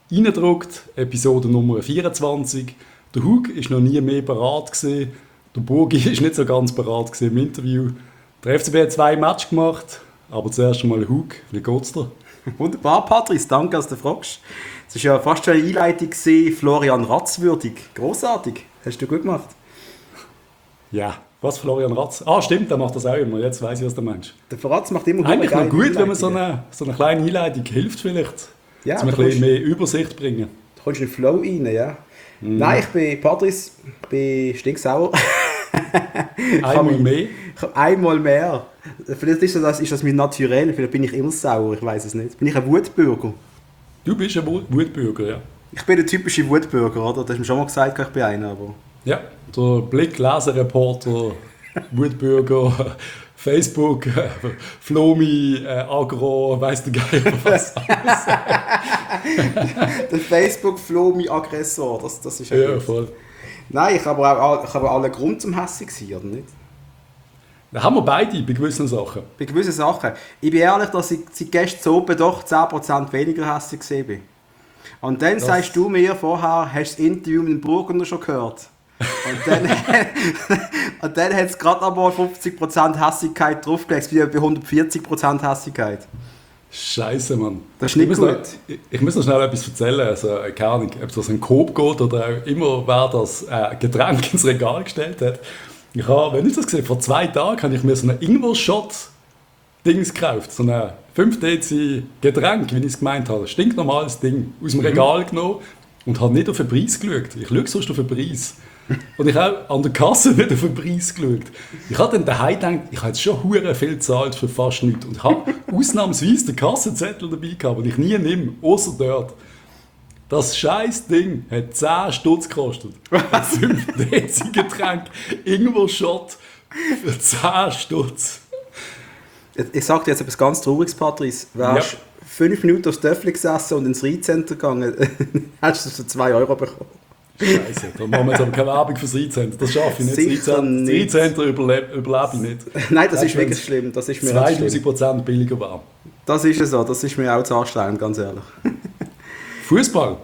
reingedruckt, Episode Nummer 24. Der Hug war noch nie mehr bereit gewesen. Der Burgi war nicht so ganz bereit gewesen im Interview. Der FCB hat 2 Matches gemacht, aber zuerst einmal Hug, wie geht's dir? Wunderbar, Patrice, danke, dass du fragst. Es war ja fast schon eine Einleitung gewesen, Florian Ratz würdig. Grossartig, hast du gut gemacht. Ja, was Florian Ratz? Ah, stimmt, der macht das auch immer. Jetzt weiss ich, was der Mensch. Der Ratz macht immer eigentlich noch gut, wenn man so eine kleine Einleitung hilft vielleicht, ja, um ein bisschen mehr Übersicht bringen. Da kommst du in den Flow rein, ja. Nein, ich bin Patrice, bin stinksauer. Einmal mehr? Einmal mehr. Vielleicht ist das mein Naturell, vielleicht bin ich immer sauer, ich weiß es nicht. Bin ich ein Wutbürger? Du bist ein Wutbürger, ja. Ich bin der typische Wutbürger, oder? Das hast du mir schon mal gesagt, ich bin einer, aber... Ja, der Blick-Leser-Reporter, Wutbürger, Facebook, Flomi, Agro, weiss der Geier was alles. Der Facebook-Flomi-Aggressor, das ist ja voll. Nein, ich habe alle Grund zum Hässig sein, oder nicht? Da haben wir beide bei gewissen Sachen. Bei gewissen Sachen. Ich bin ehrlich, dass ich seit gestern oben doch 10% weniger hässig gesehen bin. Und dann sagst du mir vorher, hast du das Interview mit dem Burgunder schon gehört? Und dann hat es gerade einmal 50% Hässigkeit draufgelegt, wie bei 140% Hässigkeit. Scheiße, Mann. Das ist nicht gut. Ich muss noch schnell etwas erzählen. Also, keine Ahnung, ob es ein Coop geht oder auch immer, wer das Getränk ins Regal gestellt hat. Ich habe, wenn ich das gesehen vor 2 Tagen habe ich mir so einen Ingwer-Shot-Dings gekauft. So ein 5 Dezi Getränk, wie ich es gemeint habe. Stinknormales Ding. Aus dem Regal genommen und habe nicht auf den Preis geschaut. Ich schaue sonst auf den Preis. Und ich habe an der Kasse nicht auf den Preis geschaut. Ich habe dann daheim gedacht, ich habe jetzt schon hure viel gezahlt für fast nichts. Und ich habe ausnahmsweise den Kassenzettel dabei gehabt, den ich nie nehme, außer dort. Das scheiß Ding hat 10 Stutz gekostet. Ein 5 Dezi Getränk, Ingwer-Shot für 10 Stutz. Ich sage dir jetzt etwas ganz Trauriges, Patrice. Wärst du 5 Minuten aufs Töffel gesessen und ins Rheincenter gegangen, hättest du es für 2 Euro bekommen. Scheiße, da machen wir jetzt aber keine Werbung fürs Rheincenter. Das schaffe ich nicht. Sicher nicht. Das Rheincenter überlebe ich nicht. Nein, das ist wirklich schlimm. Das ist mir 2000% billiger war. Das ist so, das ist mir auch zu anstrengend, ganz ehrlich. Fußball?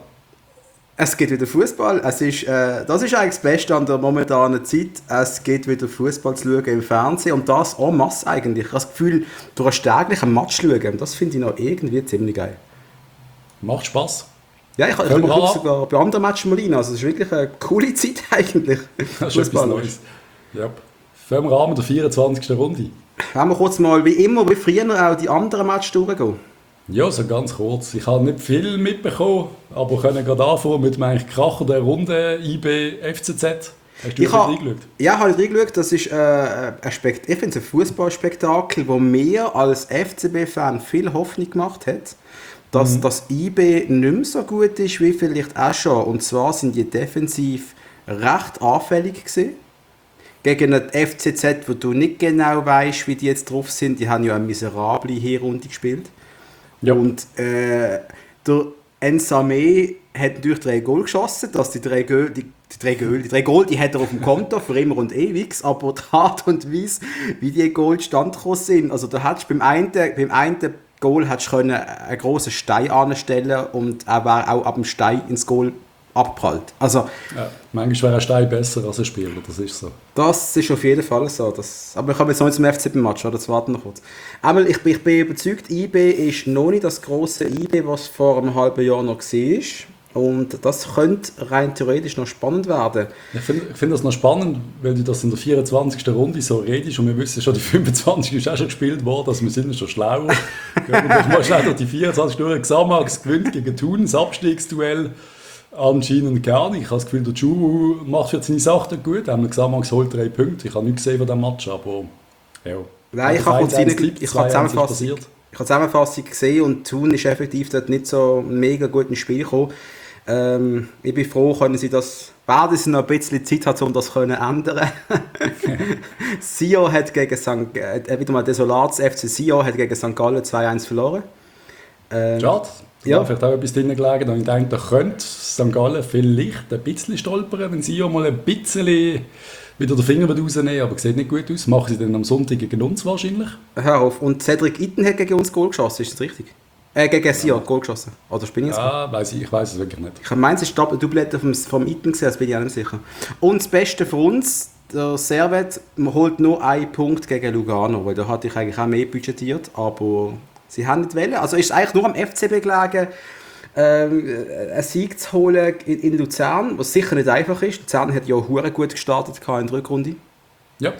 Es geht wieder Fußball. Das ist eigentlich das Beste an der momentanen Zeit. Es geht wieder Fußball zu schauen im Fernsehen und das en masse eigentlich. Ich habe das Gefühl, du hast täglich einen Match schauen. Das finde ich noch irgendwie ziemlich geil. Macht Spaß. Ja, ich mache sogar bei anderen Matches mal rein. Also es ist wirklich eine coole Zeit eigentlich. Das ist etwas Neues. Ja. Für den Rahmen der 24. Runde. Wenn wir kurz mal, wie immer, wie früher auch die anderen Matches durchgehen. Ja, so ganz kurz. Ich habe nicht viel mitbekommen, aber können gerade anfangen mit dem eigentlich Kracher der Runde IB FCZ. Hast du reingeschaut? Ja, ich habe reingeschaut. Das ist ich finde es ein Fußballspektakel, wo mir als FCB-Fan viel Hoffnung gemacht hat, dass das IB nicht mehr so gut ist wie vielleicht auch schon. Und zwar sind die defensiv recht anfällig gewesen. Gegen den FCZ, wo du nicht genau weißt, wie die jetzt drauf sind. Die haben ja eine miserable Hinrunde gespielt. Ja. Und der Nsame hat natürlich 3 Goal geschossen. Dass die 3 Goal, die hat er auf dem Konto für immer und ewig. Aber die Art und Weise, wie die Goal zustande gekommen sind, also da hättest beim einen Goal hättest du einen grossen Stein anstellen und er wäre auch ab dem Stein ins Goal abgeprallt. Also, ja, manchmal wäre ein Stein besser als ein Spieler, das ist so. Das ist auf jeden Fall so. Aber ich habe jetzt noch nicht zum FCB-Match, oder? Jetzt warten wir noch kurz. Einmal, ich bin überzeugt, IB ist noch nicht das grosse IB, was vor einem halben Jahr noch war. Und das könnte rein theoretisch noch spannend werden. Ich finde das noch spannend, weil du das in der 24. Runde so redest und wir wissen schon, die 25. ist auch schon gespielt worden, also wir sind schon schlauer. Gehen wir mal schnell durch die 24 durch. Xamax gewinnt gegen Thun, das Abstiegsduell. Anscheinend gar nicht. Ich habe das Gefühl, der Chu macht für seine Sache gut. Xamax holt 3 Punkte. Ich habe nichts gesehen von diesem Match, aber ja. Nein, ich habe die Zusammenfassung gesehen und Thun ist effektiv dort nicht so ein mega gutes Spiel gekommen. Ich bin froh, können sie das, werden sie noch ein bisschen Zeit haben, um das zu ändern. Sio hat gegen wieder mal Desolats FC Sio hat gegen St. Gallen 2-1 verloren. Schade. Ja, vielleicht auch etwas drin gelegen. Und ich denke, da könnte St. Gallen vielleicht ein bisschen stolpern, wenn sie mal ein bisschen wieder den Finger rausnehmen, aber sieht nicht gut aus. Machen sie dann am Sonntag gegen uns wahrscheinlich. Hör auf. Und Cedric Itten hat gegen uns Goal geschossen, ist das richtig? Gegen Sion, Goal geschossen. Oder bin ich jetzt? Ja, ich weiß es wirklich nicht. Ich meine, es ist Doublette vom Iten gesehen, das bin ich auch nicht sicher. Und das Beste für uns, der Servet, man holt nur einen Punkt gegen Lugano, weil da hatte ich eigentlich auch mehr budgetiert, aber sie haben nicht wollen. Also ist es eigentlich nur am FCB gelegen, einen Sieg zu holen in Luzern, was sicher nicht einfach ist. Luzern hat ja auch verdammt gut gestartet in der Rückrunde. Ja.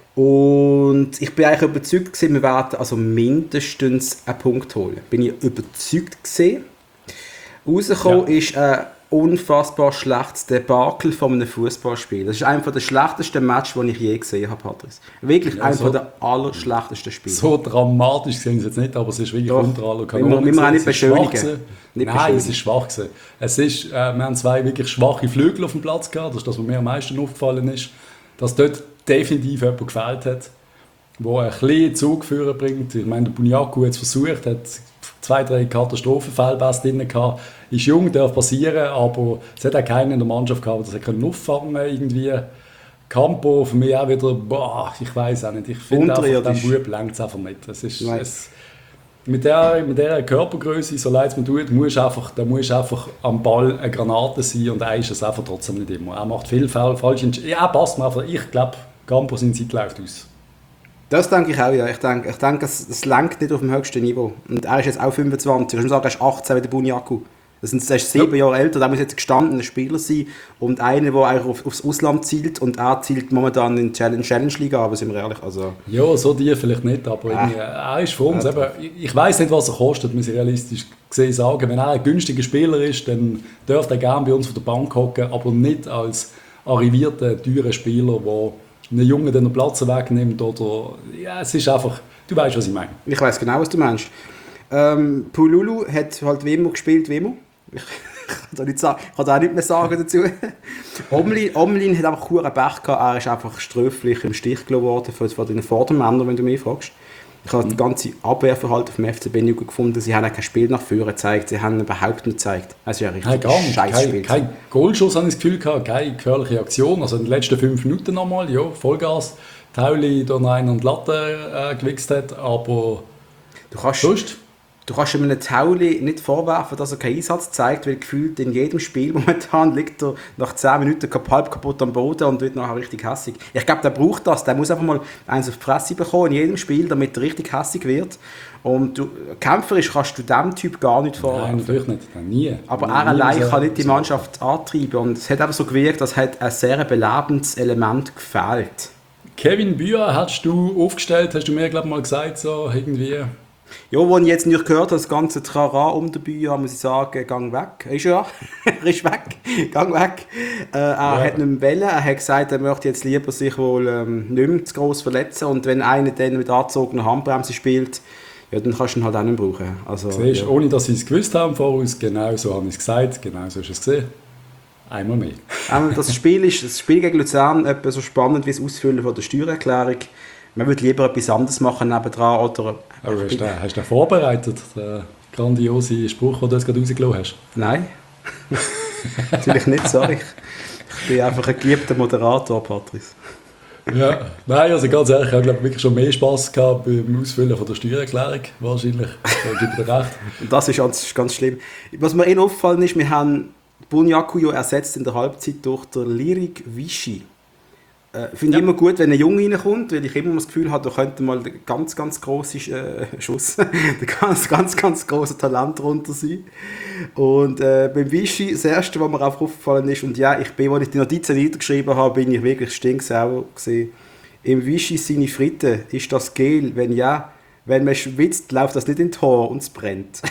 Und ich bin eigentlich überzeugt gewesen, wir werden also mindestens einen Punkt holen. Bin ich überzeugt gewesen. Rausgekommen ist ein unfassbar schlechtes Debakel von einem Fußballspiel. Das ist einer der schlechtesten Matches, die ich je gesehen habe, Patrice. Wirklich einer der allerschlechtesten Spiele. So dramatisch sehen sie jetzt nicht, aber es ist wirklich unter aller Kanone. Wir auch nicht beschönigen. Nein, es ist schwach gewesen. Wir haben zwei wirklich schwache Flügel auf dem Platz gehabt. Das ist das, was mir am meisten aufgefallen ist. Dass dort definitiv jemand gefehlt hat, der ein bisschen Zug führen bringt. Ich meine, der Bunyaku hat es versucht, hat 2-3 Katastrophenfälle drin gehabt. Ist jung, darf passieren, aber es hat auch keinen in der Mannschaft gehabt, der das auffangen konnte irgendwie. Campo für mich auch wieder, ich weiß auch nicht. Ich finde einfach, den Bub längt es einfach nicht. Mit dieser Körpergröße, so leid es mir tut, muss einfach am Ball eine Granate sein und er ist es einfach trotzdem nicht immer. Er macht viel falsche Entscheidungen. Ja, passt mir einfach. Ich glaube, Campo seine Zeit läuft aus. Das denke ich auch, ja. Ich denke es lenkt nicht auf dem höchsten Niveau. Und er ist jetzt auch 25. Ich muss sagen, er ist 18 wie der Bunyaku. Er ist 7 Jahre älter, der muss jetzt ein gestandener Spieler sein und einer, der eigentlich aufs Ausland zielt und er zielt momentan in die Challenge Liga, aber sind wir ehrlich, also... Ja, so die vielleicht nicht, aber er ist für uns eben, ich weiss nicht, was er kostet, muss ich realistisch gesehen sagen. Wenn er ein günstiger Spieler ist, dann dürfte er gerne bei uns auf der Bank hocken, aber nicht als arrivierter, teurer Spieler, der einen Jungen den Platz wegnimmt oder... Ja, es ist einfach... Du weißt, was ich meine. Ich weiss genau, was du meinst. Pululu hat halt wie immer gespielt, wie immer. Ich kann da auch nicht mehr sagen dazu. Omlin hat einfach einen Pech gehabt. Er ist einfach sträflich im Stich gelassen worden von den Vordermännern, wenn du mich fragst. Ich habe das ganze Abwehrverhalten vom FCB nicht gut gefunden. Sie haben auch kein Spiel nach vorne gezeigt. Sie haben überhaupt nicht gezeigt. Es ist ja richtig scheiß Spiel. Kein Goalschuss, habe ich das Gefühl gehabt. Keine gefährliche Aktion. Also in den letzten 5 Minuten nochmal, ja, Vollgas. Tauli da noch einen an die Latte gewichst hat, aber du kannst einem Tauli nicht vorwerfen, dass er keinen Einsatz zeigt, weil gefühlt in jedem Spiel momentan liegt er nach 10 Minuten halb kaputt am Boden und wird nachher richtig hässig. Ich glaube, der braucht das. Der muss einfach mal eins auf die Fresse bekommen in jedem Spiel, damit er richtig hässig wird. Und kämpferisch kannst du diesem Typ gar nicht vorwerfen. Nein, natürlich nicht. Nie. Aber er allein kann nicht die Mannschaft antreiben. Und es hat einfach so gewirkt, als hätte ein sehr belebendes Element gefehlt. Kevin Bühr hast du aufgestellt, hast du mir glaube mal gesagt, so irgendwie... Ja, als ich jetzt nicht gehört habe, das ganze Trara um den Bühr, muss ich sagen, gang weg. Er ist weg, gang weg. Er hat nicht mehr wollen, er hat gesagt, er möchte jetzt lieber sich wohl nicht mehr zu gross verletzen und wenn einer dann mit angezogener Handbremse spielt, ja, dann kannst du ihn halt auch nicht brauchen. Also, siehst, ja. Ohne dass sie es gewusst haben voraus, genau so habe ich es gesagt, genau so hast du es gesehen. Einmal mehr. Das Spiel gegen Luzern etwa so spannend wie das Ausfüllen von der Steuererklärung. Man würde lieber etwas anderes machen nebendran. Oder aber hast du den vorbereitet, den grandiosen Spruch, den du jetzt gerade rausgelassen hast? Nein, natürlich nicht, sorry. Ich bin einfach ein geliebter Moderator, Patrice. Ja, nein, also ganz ehrlich, ich habe glaube wirklich schon mehr Spass gehabt beim Ausfüllen von der Steuererklärung, wahrscheinlich. Da gebe ich dir recht. Das ist ganz schlimm. Was mir aufgefallen ist, wir haben Bunyaku ersetzt in der Halbzeit durch den Lirik Vichy. Finde ich immer gut, wenn ein Junge reinkommt, weil ich immer das Gefühl habe, da könnte mal der ganz grosse Schuss, der ganz grosse Talent drunter sein. Und beim Vichy, das Erste, was mir auch aufgefallen ist, und ja, als ich die Notizen niedergeschrieben habe, bin ich wirklich stinksauer gewesen. Im Vichy seine Fritte, ist das Gel? Wenn ja, wenn man schwitzt, läuft das nicht in Tor und es brennt.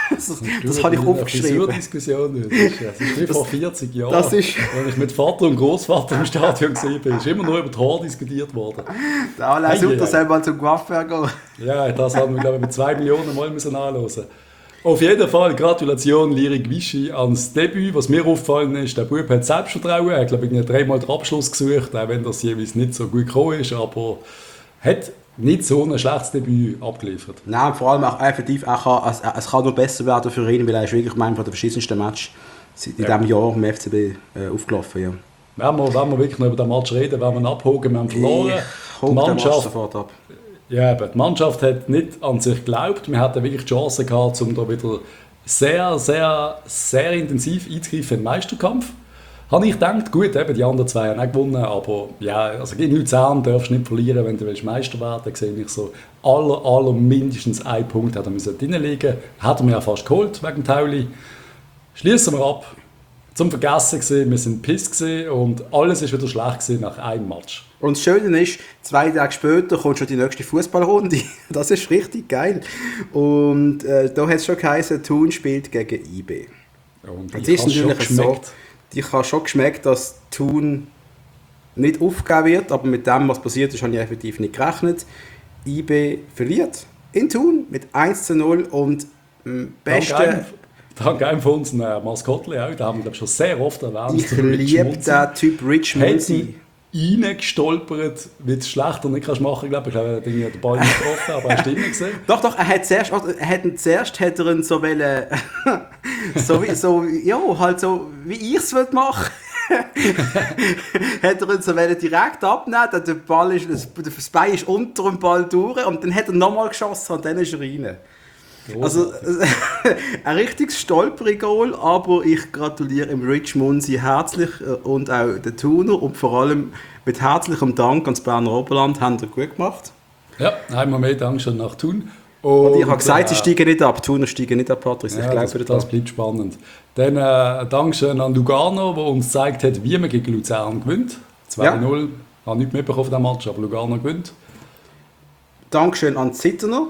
Das habe ich aufgeschrieben. Das ist wie vor 40 Jahren, als ich mit Vater und Großvater im Stadion war. Ist immer nur über Tor diskutiert worden. Der Alain Sutter soll mal zum Coiffeur gehen. Ja, das haben wir, glaube ich, mit 2 Millionen Mal anhören. Auf jeden Fall Gratulation Lirik Vichy ans Debüt. Was mir aufgefallen ist, der Bub hat Selbstvertrauen. Er hat, glaube ich, 3-mal den Abschluss gesucht, auch wenn das jeweils nicht so gut gekommen ist. Aber hat nicht so ein schlechtes Debüt abgeliefert. Nein, vor allem auch effektiv, es kann nur besser werden für ihn, weil er ist wirklich einer der verschissensten Matches in diesem Jahr im FCB aufgelaufen. Ja. Wenn wir wirklich noch über den Match reden, wenn wir ihn abholen, wir haben verloren. Die Mannschaft sofort ab. Ja, aber die Mannschaft hat nicht an sich geglaubt. Wir hatten wirklich die Chance gehabt, um da wieder sehr, sehr, sehr intensiv einzugreifen im Meisterkampf. Habe ich gedacht, gut, eben, die anderen zwei haben auch gewonnen, aber ja, also gegen Luzern darfst du nicht verlieren, wenn du Meister werden willst. Da sehe ich so, aller mindestens einen Punkt hätte er reinlegen müssen. Hat er mir ja fast geholt, wegen Tauli. Schließen wir ab. Zum Vergessen gewesen, wir sind piss gewesen und alles ist wieder schlecht gewesen nach einem Match. Und das Schöne ist, 2 Tage später kommt schon die nächste Fußballrunde. Das ist richtig geil. Und da hat es schon geheißen, Thun spielt gegen IB. Und es ist natürlich so, ich habe schon geschmeckt, dass Thun nicht aufgegeben wird, aber mit dem, was passiert ist, habe ich effektiv nicht gerechnet. IB verliert in Thun mit 1:0 und beste... Dank einem von uns Maskottli auch, da haben wir glaube schon sehr oft erwähnt. Ich liebe den Typ Rich Munzi. Reingestolpert, wie du es schlechter nicht kannst machen kannst. Ich glaube, er hat den Ball nicht getroffen, aber hast du ihn gesehen? Doch, er hat zuerst hat er ihn so wollen, halt so, wie ich es machen hat er ihn so direkt abnehmen, der Ball ist, das Bein ist unter dem Ball durch und dann hat er nochmal geschossen und dann ist er rein. Also, ein richtiges Stolperigol, aber ich gratuliere dem Rich Munzi herzlich und auch den Thuner und vor allem mit herzlichem Dank ans Berner Oberland, haben sie gut gemacht. Ja, einmal mehr Dank schon nach Thun. Und ich habe gesagt, sie steigen nicht ab, Thuner steigen nicht ab, Patrice, ich glaube das bleibt spannend. Dann Dankeschön an Lugano, der uns gezeigt hat, wie man gegen Luzern gewinnt. 2:0, ja. Ich habe nichts mitbekommen von diesem Match, aber Lugano gewinnt. Dankeschön an Zitterner,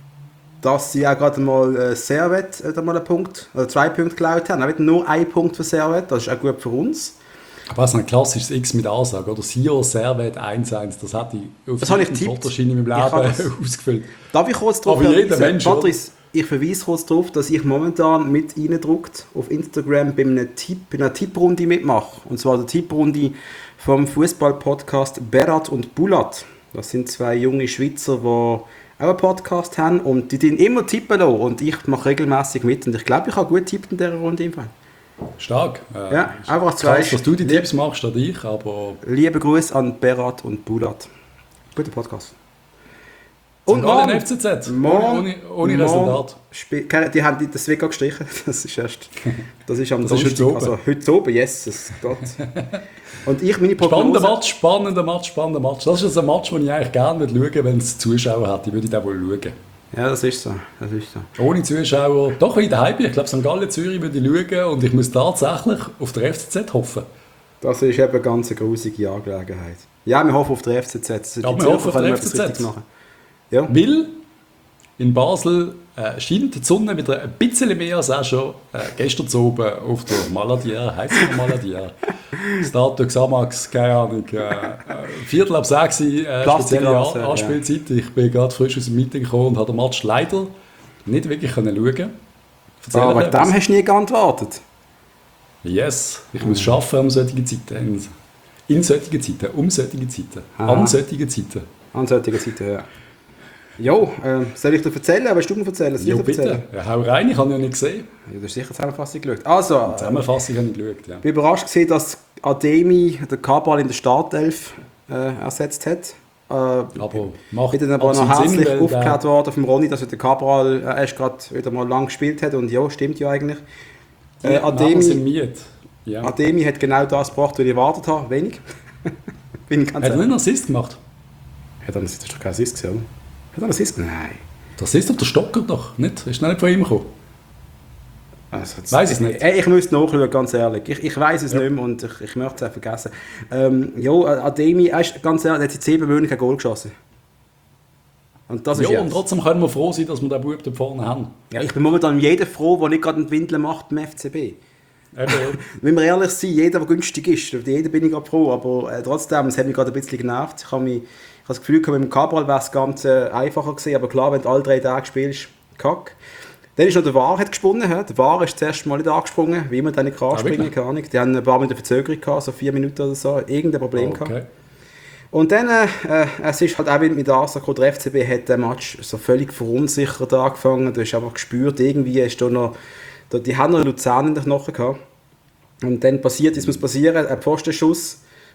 dass sie auch gerade mal Servet mal einen Punkt, oder 2 Punkte geklaut haben. Auch nur 1 Punkt für Servet, das ist auch gut für uns. Aber das ist ein klassisches X mit Ansage, oder? Sio, Servet 1:1, das hat ich auf der Fotoschiene in meinem Leben ausgefüllt. Darf ich kurz drauf verweisen? Patrice, ich verweise kurz darauf, dass ich momentan mit reindruckt auf Instagram bei einer Tipprunde mitmache. Und zwar der Tipprunde vom Fußball-Podcast Berat und Bulat. Das sind 2 junge Schweizer, die auch einen Podcast haben und die immer tippen lassen. Und ich mache regelmäßig mit und ich glaube, ich habe gut getippt in dieser Runde im Fall. Stark. Ja, einfach 2. Krass, dass du die Tipps machst, statt ich, aber... Liebe Grüße an Berat und Bulat. Guter Podcast. Und morgen FCZ, ohne Resultat. Die haben das Weg gestrichen. Das ist am das Donnerstag. Ist heute also heute oben, yes, Gott. Und ich meine Prognose... Spannender Match. Das ist ein Match, den ich eigentlich gerne schauen würde, wenn es Zuschauer hätte. Ich würde den wohl schauen. Ja, das ist so. Ohne Zuschauer, doch in der Hype. Ich glaube, St. Gallen, Zürich würde ich schauen und ich muss tatsächlich auf der FCZ hoffen. Das ist eben eine ganz grusige Angelegenheit. Ja, wir hoffen auf der FCZ. Ja, wir hoffen auf der FCZ. Ja. Weil in Basel scheint die Sonne wieder ein bisschen mehr als auch schon gestern oben auf der Maladier, heisst es Maladier. Stato Xamax, keine Ahnung, 5:45 spezielle Anspielzeit. Ich bin gerade frisch aus dem Meeting gekommen und habe den Match leider nicht wirklich schauen können. Aber dem hast du nie geantwortet. Yes, ich muss arbeiten um solche Zeiten. In solchen Zeiten, um solche Zeiten, an solchen Zeiten. An solchen Zeiten, ja. Jo, soll ich dir erzählen? Willst du mir erzählen? Ja, bitte. Ja, hau rein, ich habe ja nicht gesehen. Ja, du hast sicher die Zusammenfassung geschaut. Also, die Zusammenfassung habe ich geschaut, ja. Ich bin überrascht gesehen, dass Ademi den Cabral in der Startelf ersetzt hat. Aber macht bin dann aber noch herzlich aufgehört worden vom Ronny, dass der Cabral erst gerade wieder mal lang gespielt hat. Und ja, stimmt ja eigentlich. Ademi hat genau das gebracht, was ich erwartet habe. Wenig. Hat er nicht einen Assist gemacht? Das ist doch kein Assist gesehen. Hat er einen Assist? Nein. Der Assist auf der Stocker doch, nicht? Ist nicht von ihm gekommen? Weiß es nicht. Ich müsste nachschauen, ganz ehrlich. Ich weiß es nicht mehr und ich möchte es auch vergessen. Ademi, ganz ehrlich, hat seit 7 Monaten kein Goal geschossen. Und das ist und trotzdem können wir froh sein, dass wir den Bub da vorne haben. Ja, ich bin momentan jeder froh, der nicht gerade einen Windel macht beim FCB. Wenn wir ehrlich sind, jeder, der günstig ist, jeder bin ich gerade froh, aber trotzdem, es hat mich gerade ein bisschen genervt. Ich habe das Gefühl, mit dem Cabral wäre es ganz einfacher gewesen, aber klar, wenn du alle 3 Tage spielst, kack. Dann ist noch der War gesponnen. Der War ist zuerst mal nicht angesprungen, wie man dann nicht anspringen kann. Die haben ein paar Minuten Verzögerung gehabt, so 4 Minuten oder so, irgendein Problem gehabt. Und dann, es ist halt auch mit der Ansage, der FCB hat den Match so völlig verunsichert angefangen. Du hast einfach gespürt, irgendwie ist da noch, die haben noch Luzern in den Knochen gehabt. Und dann passiert, es muss passieren, ein Pfostenschuss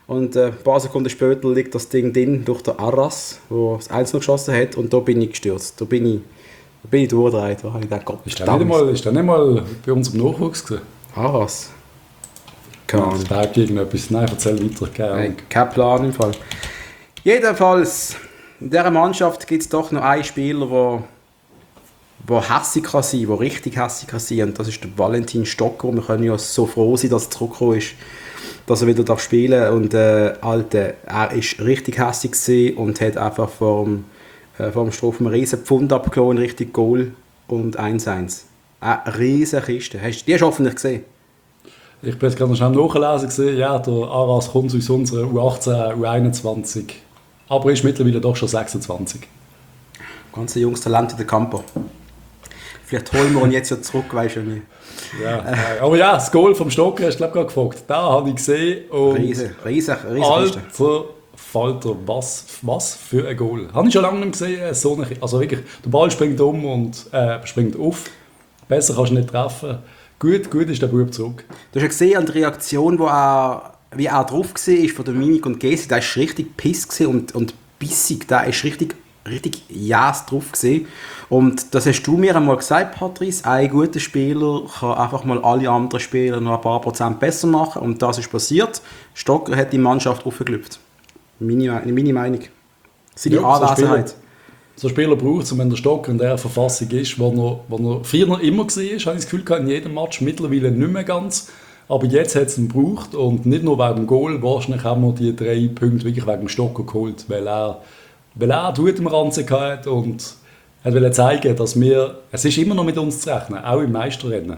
Und ein paar Sekunden später liegt das Ding drin durch den Arras, der das 1 geschossen hat. Und da bin ich gestürzt. Da bin ich durchgedreht. Da habe ich gedacht, Gott, Ist der nicht mal bei uns im Nachwuchs gewesen? Arras? Keine Ahnung. Der hat irgendetwas. Nein, erzähl weiter. Keine Ahnung. Kein Plan im Fall. Jedenfalls, in dieser Mannschaft gibt es doch noch einen Spieler, der hässig kann sein, der richtig hässig kann sein. Und das ist der Valentin Stocker. Wir können ja so froh sein, dass er zurückgekommen ist, dass er wieder spielen darf. Und Alter, er ist richtig hässig gewesen und hat einfach vor dem Strophen einen riesen Pfund abgehauen, richtig Goal und 1-1. Eine riesen Kiste. Die hast du hoffentlich gesehen. Ich bin jetzt gerade noch schnell nachlesen gesehen. Ja, der Aras kommt aus unserer U18, U21. Aber ist mittlerweile doch schon 26. Ganz ein junges Talent in der Campo. Vielleicht holen wir ihn jetzt ja zurück, weißt du nicht. Ja, aber ja, das Goal vom Stocker hast du gerade gefragt. Da habe ich gesehen. Und riesen alter Falter, was für ein Goal. Habe ich schon lange nicht gesehen. So also wirklich, der Ball springt um und springt auf. Besser kannst du nicht treffen. Gut ist der Bub zurück. Du hast ja gesehen an der Reaktion, wie er drauf war von der Mimik und Geste. Der war richtig piss und bissig. Der war richtig jäs drauf gewesen. Und das hast du mir einmal gesagt, Patrice, ein guter Spieler kann einfach mal alle anderen Spieler noch ein paar Prozent besser machen. Und das ist passiert. Stocker hat die Mannschaft aufgelüpft. Meine Meinung. Seine Anwesenheit. So ein Spieler braucht es, und wenn der Stocker in der Verfassung ist, wo er früher noch immer war, habe ich das Gefühl, in jedem Match, mittlerweile nicht mehr ganz. Aber jetzt hat es ihn gebraucht und nicht nur wegen dem Goal, wahrscheinlich haben wir die 3 Punkte wirklich wegen dem Stocker geholt, weil er Hut im Ranzen hatte und wollte zeigen, dass es ist immer noch mit uns zu rechnen, auch im Meisterrennen.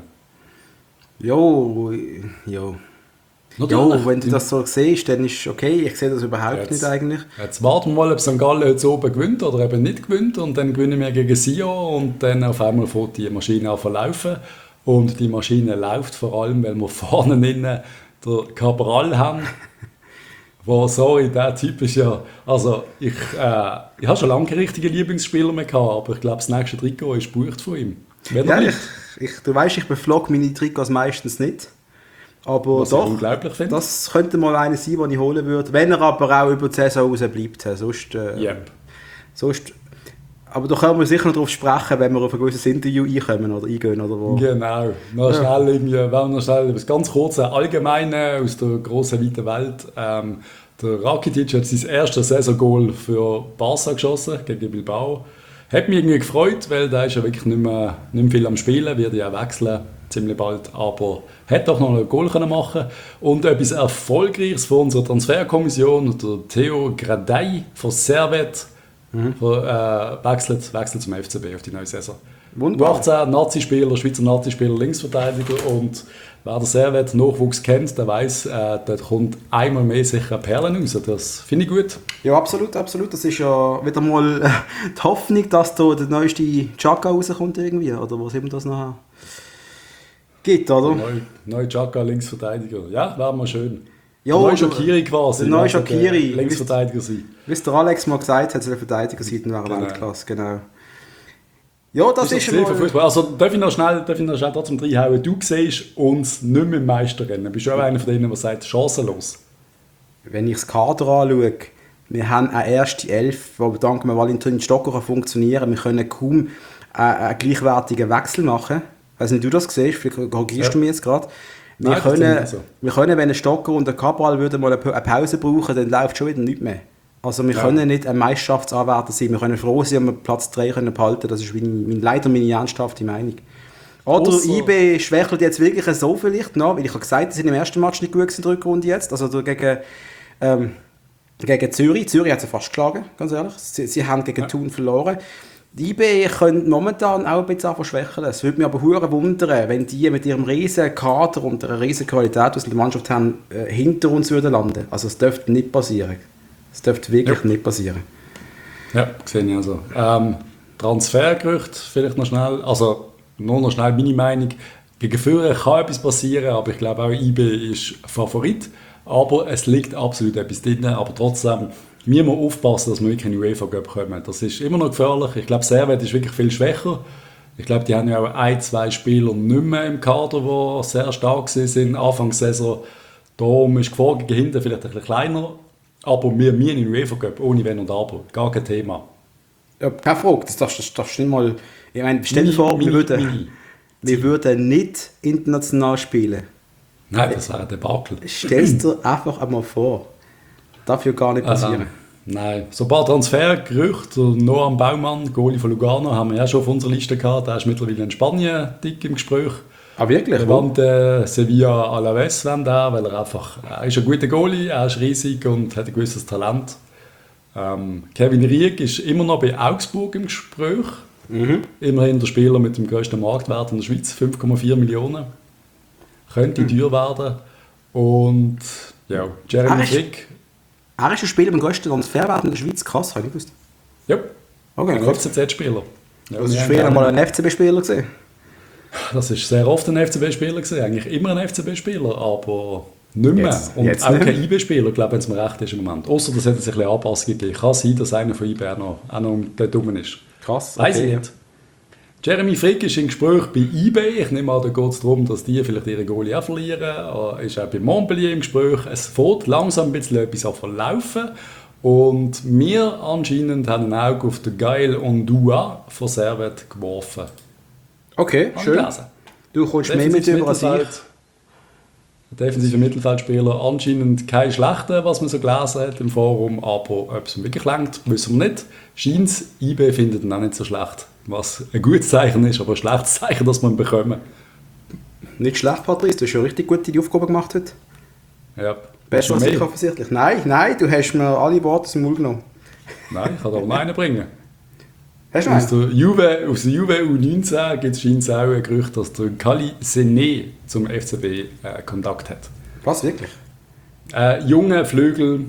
Jo. Natürlich. Ja, wenn du das so siehst, dann ist es okay. Ich sehe das überhaupt nicht eigentlich. Jetzt warten wir mal, ob St. Gallen heute oben gewinnt oder eben nicht gewinnt. Und dann gewinnen wir gegen Sion und dann auf einmal fährt die Maschine an zu laufen. Und die Maschine läuft vor allem, weil wir vorne innen den Cabral haben. Der Typ ist ja... Also, ich habe schon lange keine richtigen Lieblingsspieler mehr gehabt, aber ich glaube, das nächste Trikot ist gebucht von ihm. Ja, du weißt, ich beflog meine Trikots meistens nicht. Aber was doch, ich unglaublich finde. Das könnte mal einer sein, den ich holen würde. Wenn er aber auch über die Saison raus bleibt. Sonst, aber da können wir sicher noch darauf sprechen, wenn wir auf ein gewisses Interview eingehen oder wo. Genau. Wenn wir noch schnell etwas ganz kurz Allgemeine aus der grossen, weiten Welt. Der Rakitic hat sein erstes Saisongoal für Barca geschossen, gegen Bilbao. Hat mich irgendwie gefreut, weil der ist ja wirklich nicht mehr viel am Spielen, wird ja wechseln ziemlich bald, aber hat doch noch ein Goal machen. Und etwas Erfolgreiches von unserer Transferkommission, der Theo Gradey von Servette, wechselt zum FCB auf die neue Saison. Wunderbar. 18 Nazi-Spieler, Schweizer Nazi-Spieler, Linksverteidiger, und wer den Servette-Nachwuchs kennt, der weiss, dort kommt einmal mehr sicher Perlen raus. Das finde ich gut. Ja, absolut. Das ist ja wieder mal die Hoffnung, dass da der neueste Chaka rauskommt irgendwie, oder was immer das nachher gibt, oder? Neue Chaka, Linksverteidiger. Ja, wäre mal schön. Ja, der neue Shaqiri quasi. Der neue Shaqiri. Linksverteidiger sein. Wie es der Alex mal gesagt hat, soll Verteidiger sein, dann wäre Weltklasse, genau. Ja, das ist mal... Also darf ich noch schnell trotzdem reinhauen. Du siehst uns nicht mehr im Meisterrennen. Bist du auch einer von denen, der sagt, chancenlos? Wenn ich das Kader anschaue, wir haben eine erste Elf, die dank Valentin Stocker funktionieren kann. Wir können kaum einen gleichwertigen Wechsel machen. Ich weiß nicht, wie du das siehst, vielleicht korrigierst du mich jetzt gerade. Wir können, wenn ein Stocker und ein Cabral mal eine Pause brauchen, dann läuft schon wieder nichts mehr. Also wir können nicht ein Meisterschaftsanwärter sein. Wir können froh sein, wenn wir Platz 3 behalten können. Das ist leider meine ernsthafte Meinung. Oder IB schwächelt jetzt wirklich so vielleicht noch, weil ich habe gesagt, sie sind im ersten Match nicht gut in der Rückrunde jetzt. Also gegen Zürich. Zürich hat sie fast geschlagen, ganz ehrlich. Sie haben gegen Thun verloren. Die IB können momentan auch ein bisschen schwächeln. Es würde mich aber hure wundern, wenn die mit ihrem riesen Kader und einer riesen Qualität, die sie in der Mannschaft haben, hinter uns würden landen. Also es dürfte nicht passieren. Es dürfte wirklich nicht passieren. Ja, sehe ich also. Transfergerücht vielleicht noch schnell. Also nur noch schnell meine Meinung. Gegen Führer kann etwas passieren, aber ich glaube auch IB ist Favorit. Aber es liegt absolut etwas drin. Aber trotzdem müssen wir aufpassen, dass wir wirklich in den UEFA Cup kommen. Das ist immer noch gefährlich. Ich glaube, Servette ist wirklich viel schwächer. Ich glaube, die haben ja auch 1-2 Spieler nicht mehr im Kader, die sehr stark sind Anfang der Saison. Darum ist die Gefahr gegen hinten vielleicht ein bisschen kleiner, aber wir in UEFA Cup, ohne Wenn und Aber, gar kein Thema. Ja, keine Frage, das darfst du nicht mal... Ich meine, stell dir vor, wir würden nicht international spielen. Nein, das wäre ein Debakel. Stell es dir einfach einmal vor. Darf ja gar nicht passieren. Nein, so ein paar Transfergerüchte. Noam Baumann, Goalie von Lugano, haben wir ja schon auf unserer Liste gehabt. Der ist mittlerweile in Spanien dick im Gespräch. Ah, wirklich? Er wollte Sevilla Alaves, weil er ist ein guter Goalie, er ist riesig und hat ein gewisses Talent. Kevin Rieck ist immer noch bei Augsburg im Gespräch. Immerhin der Spieler mit dem grössten Marktwert in der Schweiz, 5,4 Millionen. Könnte teuer werden. Und ja, Jeremy Frick. Er ist ein Spieler mit dem grössten Transferwert in der Schweiz. Krass, habe ich gewusst. Ja, okay, ein FCZ-Spieler. Ja, das war früher mal ein FCB-Spieler gesehen. Das war sehr oft ein FCB-Spieler gewesen, eigentlich immer ein FCB-Spieler, aber nicht mehr. Jetzt auch nicht. kein IB-Spieler, glaube ich, wenn es mir recht ist im Moment. Außer dass es ein bisschen Anpassungen gegeben. Kann sein, dass einer von IB auch noch dort rum ist. Krass. Weiss ich nicht. Jeremy Frick ist im Gespräch bei IB. Ich nehme an, da geht es darum, dass die vielleicht ihre Goalie auch verlieren. Er ist auch bei Montpellier im Gespräch. Es fährt langsam ein bisschen etwas an verlaufen. Und wir anscheinend haben ein Auge auf den Gael Ondua von Servette geworfen. Okay, schön. Du kommst mehr mit über als ich. Defensiver Mittelfeldspieler, anscheinend kein schlechter, was man so gelesen hat im Forum, aber ob es ihm wirklich reicht, wissen wir nicht. Scheint's, IB findet ihn auch nicht so schlecht, was ein gutes Zeichen ist, aber ein schlechtes Zeichen, dass wir ihn bekommen. Nicht schlecht, Patrice, du hast schon richtig gut die Aufgabe gemacht heute. Ja. Besser als ich offensichtlich. Nein, du hast mir alle Worte aus dem Mund genommen. Nein, ich kann da noch einen bringen. Hast du aus der Juve U19 gibt es auch ein Gerücht, dass der Kali Sené zum FCB Kontakt hat. Was, wirklich? Junge Flügel,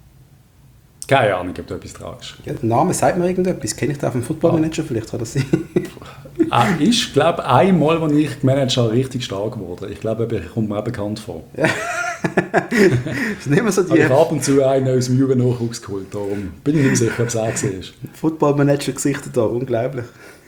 keine Ahnung, ob da etwas dran ist. Ja, der Name sagt mir irgendetwas. Kenne ich da auf dem Footballmanager vielleicht? Kann das sein? Er ist, glaube ich, einmal, als ich gemanagt habe, richtig stark geworden. Ich glaube, er kommt mir auch bekannt vor. Ja. Das ist nicht mehr so die... Ich habe ab und zu einen aus dem Jugendnachwuchs geholt, darum bin ich nicht sicher, ob es er gesehen ist. Footballmanager-Gesichter da, unglaublich.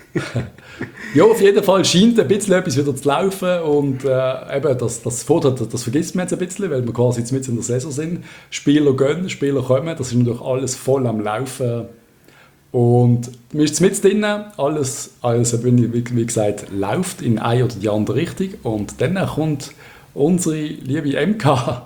Ja, auf jeden Fall scheint ein bisschen etwas wieder zu laufen und eben das vergisst man jetzt ein bisschen, weil wir quasi jetzt mit in der Saison sind. Spieler gehen, Spieler kommen, das ist natürlich alles voll am Laufen. Und man ist mit drin, alles wie gesagt, läuft in eine oder die andere Richtung. Und dann kommt unsere liebe MK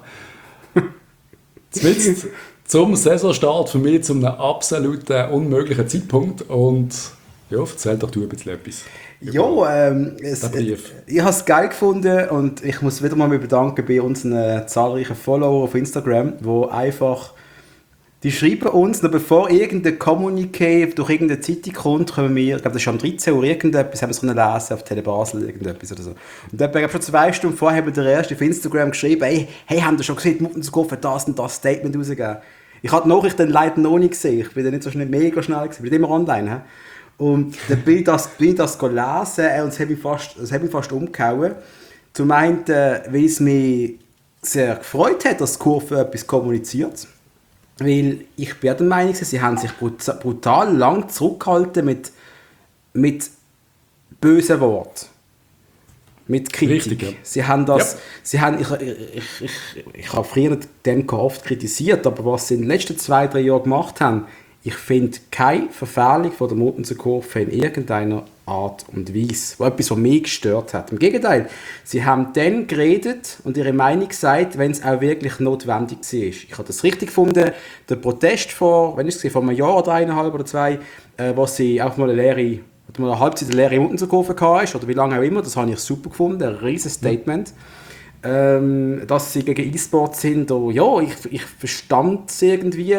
zum Saisonstart für mich zu einem absoluten unmöglichen Zeitpunkt. Und ja, erzähl doch du ein bisschen etwas. Ja, ich habe es geil gefunden und ich muss wieder mal bedanken bei unseren zahlreichen Followern auf Instagram, wo einfach... Die schreiben uns, noch bevor irgendein Kommuniqué durch irgendeine Zeitung kommt, können wir, ich glaube, das ist am 13 Uhr irgendetwas, haben wir es lesen auf Tele Basel, irgendetwas oder so. Und dann schon 2 Stunden vorher haben wir der erste auf Instagram geschrieben, hey, haben wir schon gesehen, Muttenskofen das und das Statement rausgegeben. Ich habe die Nachricht dann leider noch nicht gesehen, ich bin dann nicht so schnell, mega schnell gewesen, ich bin immer online. He? Und dann bin ich das lesen und es hat mich fast umgehauen. Zum einen, weil es mich sehr gefreut hat, dass die Kurve etwas kommuniziert. Weil ich bin der Meinung, sie haben sich brutal lang zurückgehalten mit bösen Worten. Mit Kritik. Richtig, ja. Sie haben das, ich habe früher den oft kritisiert, aber was sie in den letzten 2-3 Jahren gemacht haben, ich finde keine Verfehlung von der Muttenser Kurve in irgendeiner Art und Weise, wo etwas, was mich gestört hat. Im Gegenteil, sie haben dann geredet und ihre Meinung gesagt, wenn es auch wirklich notwendig war. Ich habe das richtig gefunden, der Protest vor einem Jahr oder 1,5 oder 2, wo sie auch mal eine Halbzeit eine leere Muttenser Kurve hatte, oder wie lange auch immer, das habe ich super gefunden, ein riesiges Statement. Dass sie gegen E-Sport sind, ich verstand es irgendwie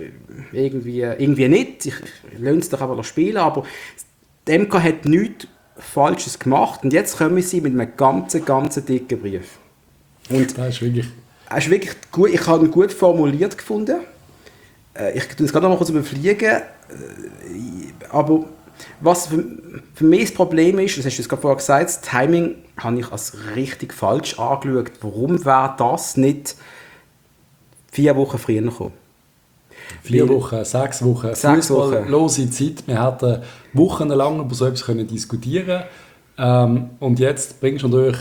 nicht, ich lasse es doch einfach spielen, aber die MK hat nichts Falsches gemacht und jetzt kommen sie mit einem ganz dicken Brief. Und das ist wirklich gut, ich habe ihn gut formuliert gefunden. Ich tue es gerade noch mal kurz überfliegen, aber was für mich das Problem ist, das hast du gerade vorher gesagt, das Timing habe ich als richtig falsch angeschaut. Warum wäre das nicht 4 Wochen früher gekommen? 4 Wochen, 6 Wochen, fußballlose Zeit. Wir hätten wochenlang über so etwas diskutieren können. Und jetzt bringst du natürlich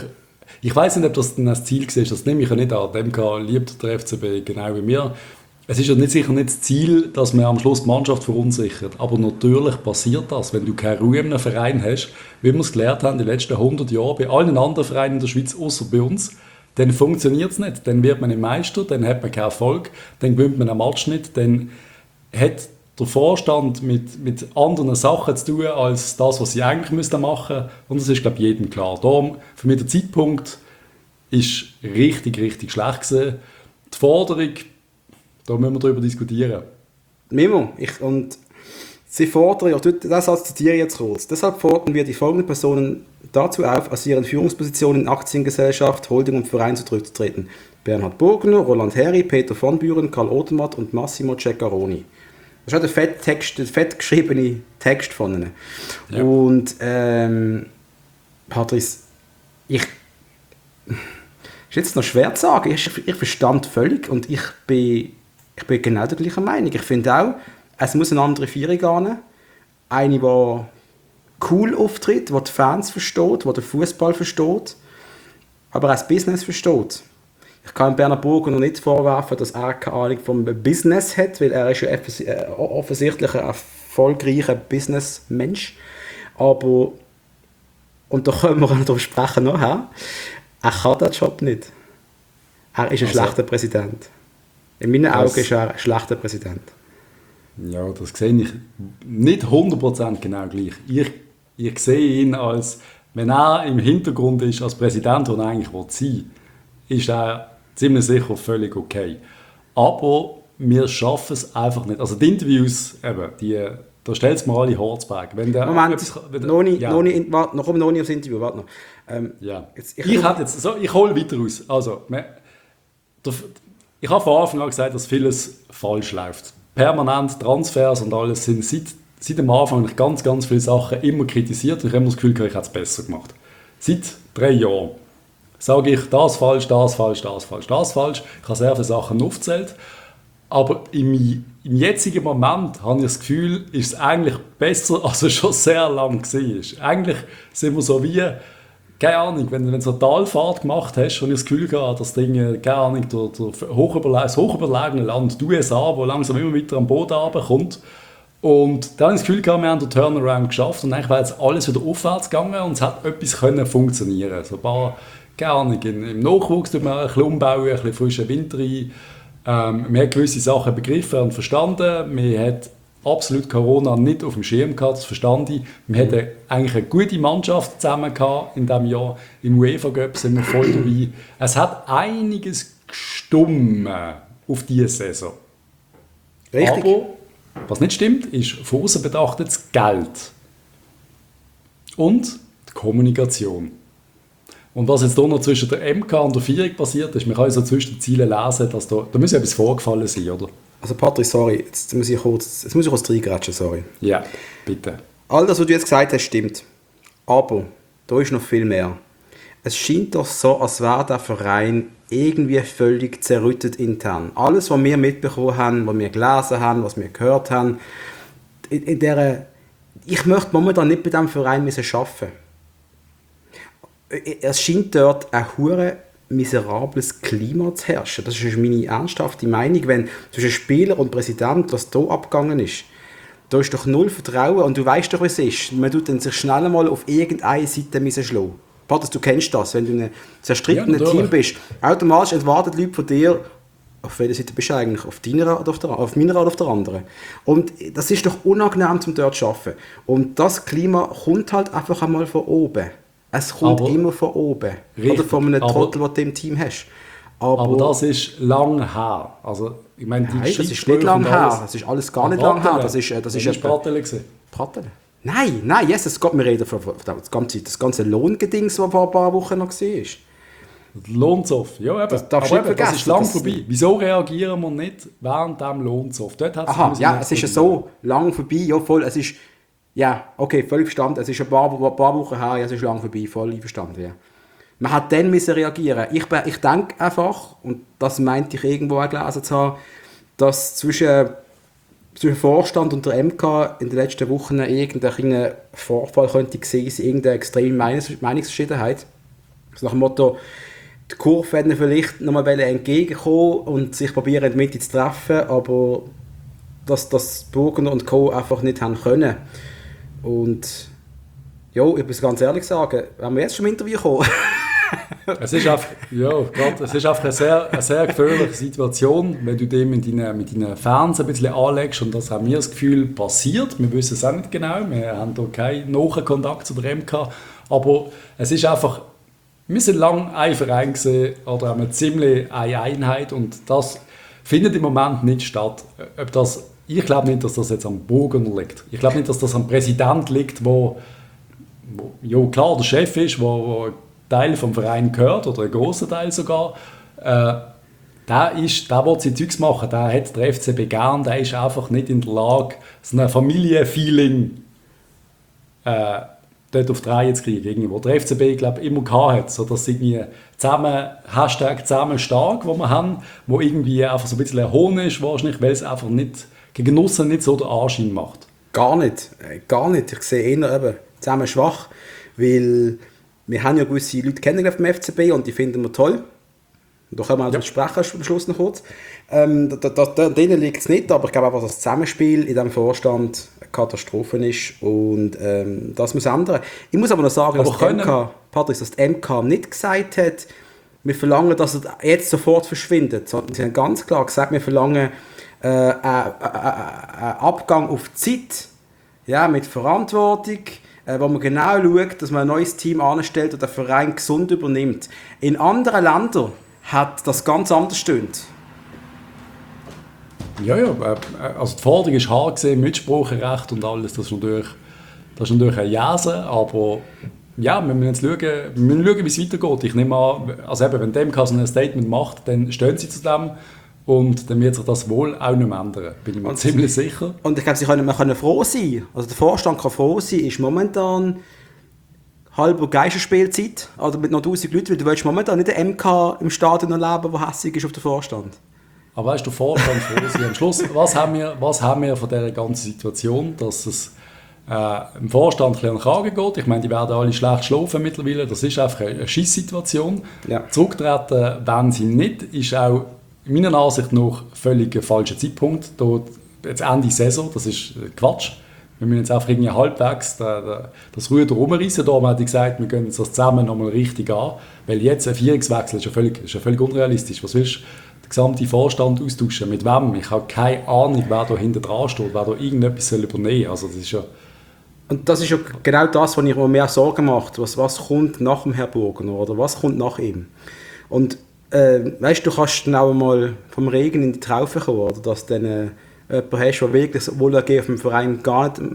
Ich weiß nicht, ob das dann das Ziel war, das nehme ich ja nicht an. Demka liebt der FCB genau wie mir. Es ist ja nicht, sicher nicht das Ziel, dass man am Schluss die Mannschaft verunsichert. Aber natürlich passiert das, wenn du keine Ruhe in einem Verein hast, wie wir es gelernt haben in den letzten 100 Jahren, bei allen anderen Vereinen in der Schweiz, außer bei uns, dann funktioniert es nicht. Dann wird man nicht Meister, dann hat man keinen Erfolg, dann gewinnt man einen Match nicht, dann hat der Vorstand mit anderen Sachen zu tun, als das, was sie eigentlich machen müssten. Und das ist, glaube ich, jedem klar. Darum, für mich der Zeitpunkt ist richtig, richtig schlecht gewesen. Die Forderung, da müssen wir darüber diskutieren. Mimo, und sie fordern, das Satz zitiere ich jetzt kurz, deshalb fordern wir die folgenden Personen dazu auf, aus ihren Führungspositionen in Aktiengesellschaft, Holding und Verein zurückzutreten. Bernhard Burgner, Roland Herri, Peter von Büren, Karl Odermatt und Massimo Ceccaroni. Das ist auch der fett geschriebene Text von ihnen. Ja. Und Patrice, ist jetzt noch schwer zu sagen, ich verstand völlig und ich bin genau der gleichen Meinung. Ich finde auch, es muss eine andere Führung gehen. Eine, die cool auftritt, die die Fans versteht, die den Fußball versteht, aber auch das Business versteht. Ich kann Bernhard Burger noch nicht vorwerfen, dass er keine Ahnung vom Business hat, weil er ist ja offensichtlich ein erfolgreicher Businessmensch. Aber, und da können wir noch darüber sprechen nachher, er kann den Job nicht. Er ist ein schlechter Präsident. In meinen Augen ist er ein schlechter Präsident. Ja, das sehe ich nicht 100% genau gleich. Ich sehe ihn als, wenn er im Hintergrund ist, als Präsident, der er eigentlich sein will, ist er ziemlich sicher völlig okay. Aber wir schaffen es einfach nicht. Also die Interviews, eben, da stellt es mir alle Horzberg. Moment, noch nicht aufs Interview, warte noch. Ich hole weiter aus. Also, ich habe von Anfang an gesagt, dass vieles falsch läuft. Permanent Transfers und alles sind seit dem Anfang ganz, ganz viele Sachen immer kritisiert und ich habe immer das Gefühl, ich hätte es besser gemacht. Seit 3 Jahren sage ich, das falsch, das falsch, das falsch, das falsch. Ich habe sehr viele Sachen aufgezählt. Aber im jetzigen Moment habe ich das Gefühl, ist es eigentlich besser, als es schon sehr lange war. Eigentlich sind wir so wie, keine Ahnung, wenn du so eine Talfahrt gemacht hast und ich das Gefühl gehabt, das Ding, keine Ahnung, das hochüberlegene Land, die USA, wo langsam immer weiter am Boden runterkommt. Und dann habe ich das Gefühl gehabt, wir haben den Turnaround geschafft und eigentlich war jetzt alles wieder aufwärts gegangen und es hat etwas können funktionieren. So ein paar, keine Ahnung, im Nachwuchs tut man ein bisschen umbauen, ein bisschen frischen Winter rein. Wir haben gewisse Sachen begriffen und verstanden. Wir hatten absolut Corona nicht auf dem Schirm gehabt, das verstand ich. Wir hatten eigentlich eine gute Mannschaft zusammen gehabt in diesem Jahr. Im UEFA Cup sind wir voll dabei. Es hat einiges gestummen auf diese Saison. Richtig. Aber was nicht stimmt, ist von außen betrachtet das Geld. Und die Kommunikation. Und was jetzt hier noch zwischen der MK und der Vierung passiert ist, man kann so zwischen den Zielen lesen, dass da muss ja etwas vorgefallen sein, oder? Also Patrick, sorry, jetzt muss ich kurz reingrätschen, sorry. Ja, bitte. All das, was du jetzt gesagt hast, stimmt. Aber da ist noch viel mehr. Es scheint doch so, als wäre der Verein irgendwie völlig zerrüttet intern. Alles, was wir mitbekommen haben, was wir gelesen haben, was wir gehört haben, ich möchte momentan nicht bei diesem Verein arbeiten. Es scheint dort ein hure miserables Klima zu herrschen. Das ist meine ernsthafte Meinung, wenn zwischen Spieler und Präsident, was hier abgegangen ist. Da ist doch null Vertrauen und du weißt doch, was es ist. Man tut dann sich schnell einmal auf irgendeine Seite schlagen. Patrick, du kennst das, wenn du in einem zerstrittenen Team bist. Automatisch erwarten Leute von dir, auf welcher Seite bist du eigentlich? Auf deiner oder auf meiner oder auf der anderen? Und das ist doch unangenehm, um dort zu arbeiten. Und das Klima kommt halt einfach einmal von oben. Es kommt immer von oben. Richtig, oder von einem Trottel, den du im Team hast. Aber das ist lang her. Also, ich meine, nein, das ist nicht lang her. Das ist alles gar nicht lang her. Das ist Pratteln gewesen. Pratteln? Nein, yes, es geht mir reden von das ganze Lohngedings, das vor ein paar Wochen noch war. Lohnzoff, ja eben. Das ist lang vorbei. Wieso reagieren wir nicht während dem Lohnzoff? Es ist ja so lang vorbei. Ja, voll, es ist... Ja, okay, völlig verstanden. Es ist ein paar Wochen her, ja, es ist lang vorbei, voll verstanden, ja. Man hat dann reagieren. Ich denke einfach, und das meinte ich irgendwo auch gelesen zu haben, dass zwischen Vorstand und der MK in den letzten Wochen irgendein Vorfall könnte gewesen sein, irgendeine extreme Meinungsverschiedenheit. Also nach dem Motto, die Kurve werden vielleicht nochmal entgegenkommen und sich probieren, in die Mitte zu treffen, aber dass Burgener und Co. einfach nicht haben können. Und ja, ich muss ganz ehrlich sagen, wenn wir jetzt schon im Interview kommen. Es ist einfach, es ist einfach eine sehr gefährliche Situation, wenn du dem mit deinen Fans ein bisschen anlegst, und das haben wir das Gefühl passiert. Wir wissen es auch nicht genau, wir haben hier keinen nahen Kontakt zu der MK, aber es ist einfach, wir sind lange ein Verein gewesen, oder haben ziemlich eine Einheit, und das findet im Moment nicht statt. Ich glaube nicht, dass das jetzt am Burgener liegt. Ich glaube nicht, dass das am Präsident liegt, wo ja klar der Chef ist, wo Teil vom Verein gehört, oder ein grosser Teil sogar. Der will sein Zeugs machen, der hat der FCB gern, der ist einfach nicht in der Lage, so ein Familienfeeling dort auf die Reihe zu kriegen. Irgendwo. Der FCB, glaube ich, immer gehabt hat, so dass irgendwie zusammen stark, wo wir haben, wo irgendwie einfach so ein bisschen ein Hohn ist, wahrscheinlich, weil es einfach nicht gegen aussen nicht so den Anschein macht. Gar nicht. Ich sehe eher eben zusammen schwach, weil wir haben ja gewisse Leute kennengelernt vom FCB und die finden wir toll. Da können wir auch sprechen am Schluss noch kurz. Denen liegt es nicht, aber ich glaube einfach, dass das Zusammenspiel in diesem Vorstand eine Katastrophe ist und das muss ändern. Ich muss aber noch sagen, dass die MK nicht gesagt hat, wir verlangen, dass er jetzt sofort verschwindet, sondern sie haben ganz klar gesagt, wir verlangen einen Abgang auf Zeit, ja, mit Verantwortung, wo man genau schaut, dass man ein neues Team anstellt und den Verein gesund übernimmt. In anderen Ländern hat das ganz anders gestimmt. Ja, also die Forderung ist hart gesehen, Mitspracherecht und alles, das ist natürlich ein Jäsen, aber ja, wir müssen jetzt schauen, wie es weitergeht. Ich nehme an, also eben, wenn dem so ein Statement macht, dann stehen sie zu dem und dann wird sich das wohl auch nicht mehr ändern, bin ich mir ziemlich sicher. Und ich glaube, wir können froh sein, also der Vorstand kann froh sein, ist momentan halber Geisterspielzeit, oder mit noch 1000 Leuten, weil du willst momentan nicht den MK im Stadion erleben, der hässig ist auf den Vorstand. Aber weißt du, der Vorstand froh sein. Am Schluss, was haben wir von dieser ganzen Situation, dass es im Vorstand ein bisschen an den Kragen geht? Ich meine, die werden alle schlecht schlafen mittlerweile, das ist einfach eine Scheisssituation. Ja. Zurücktreten, wenn sie nicht, ist auch meiner Ansicht nach völlig ein falscher Zeitpunkt. Jetzt Ende Saison, das ist Quatsch. Wir müssen jetzt einfach irgendwie halbwegs das Ruder rumreißen. Da haben wir gesagt, wir gehen jetzt das zusammen nochmal richtig an. Weil jetzt ein Vierungswechsel ist ja völlig unrealistisch. Was willst du den gesamten Vorstand austauschen? Mit wem? Ich habe keine Ahnung, wer da hinten dran steht, wer da irgendetwas übernehmen soll. Also das ist ja... Und das ist ja genau das, was ich mir mehr Sorgen macht. Was kommt nach dem Herrn Burgener oder was kommt nach ihm? Und weißt du, kannst dann auch mal vom Regen in die Traufe kommen, oder dass du dann jemanden hast, der wirklich das Wohlergehen auf dem Verein gar nicht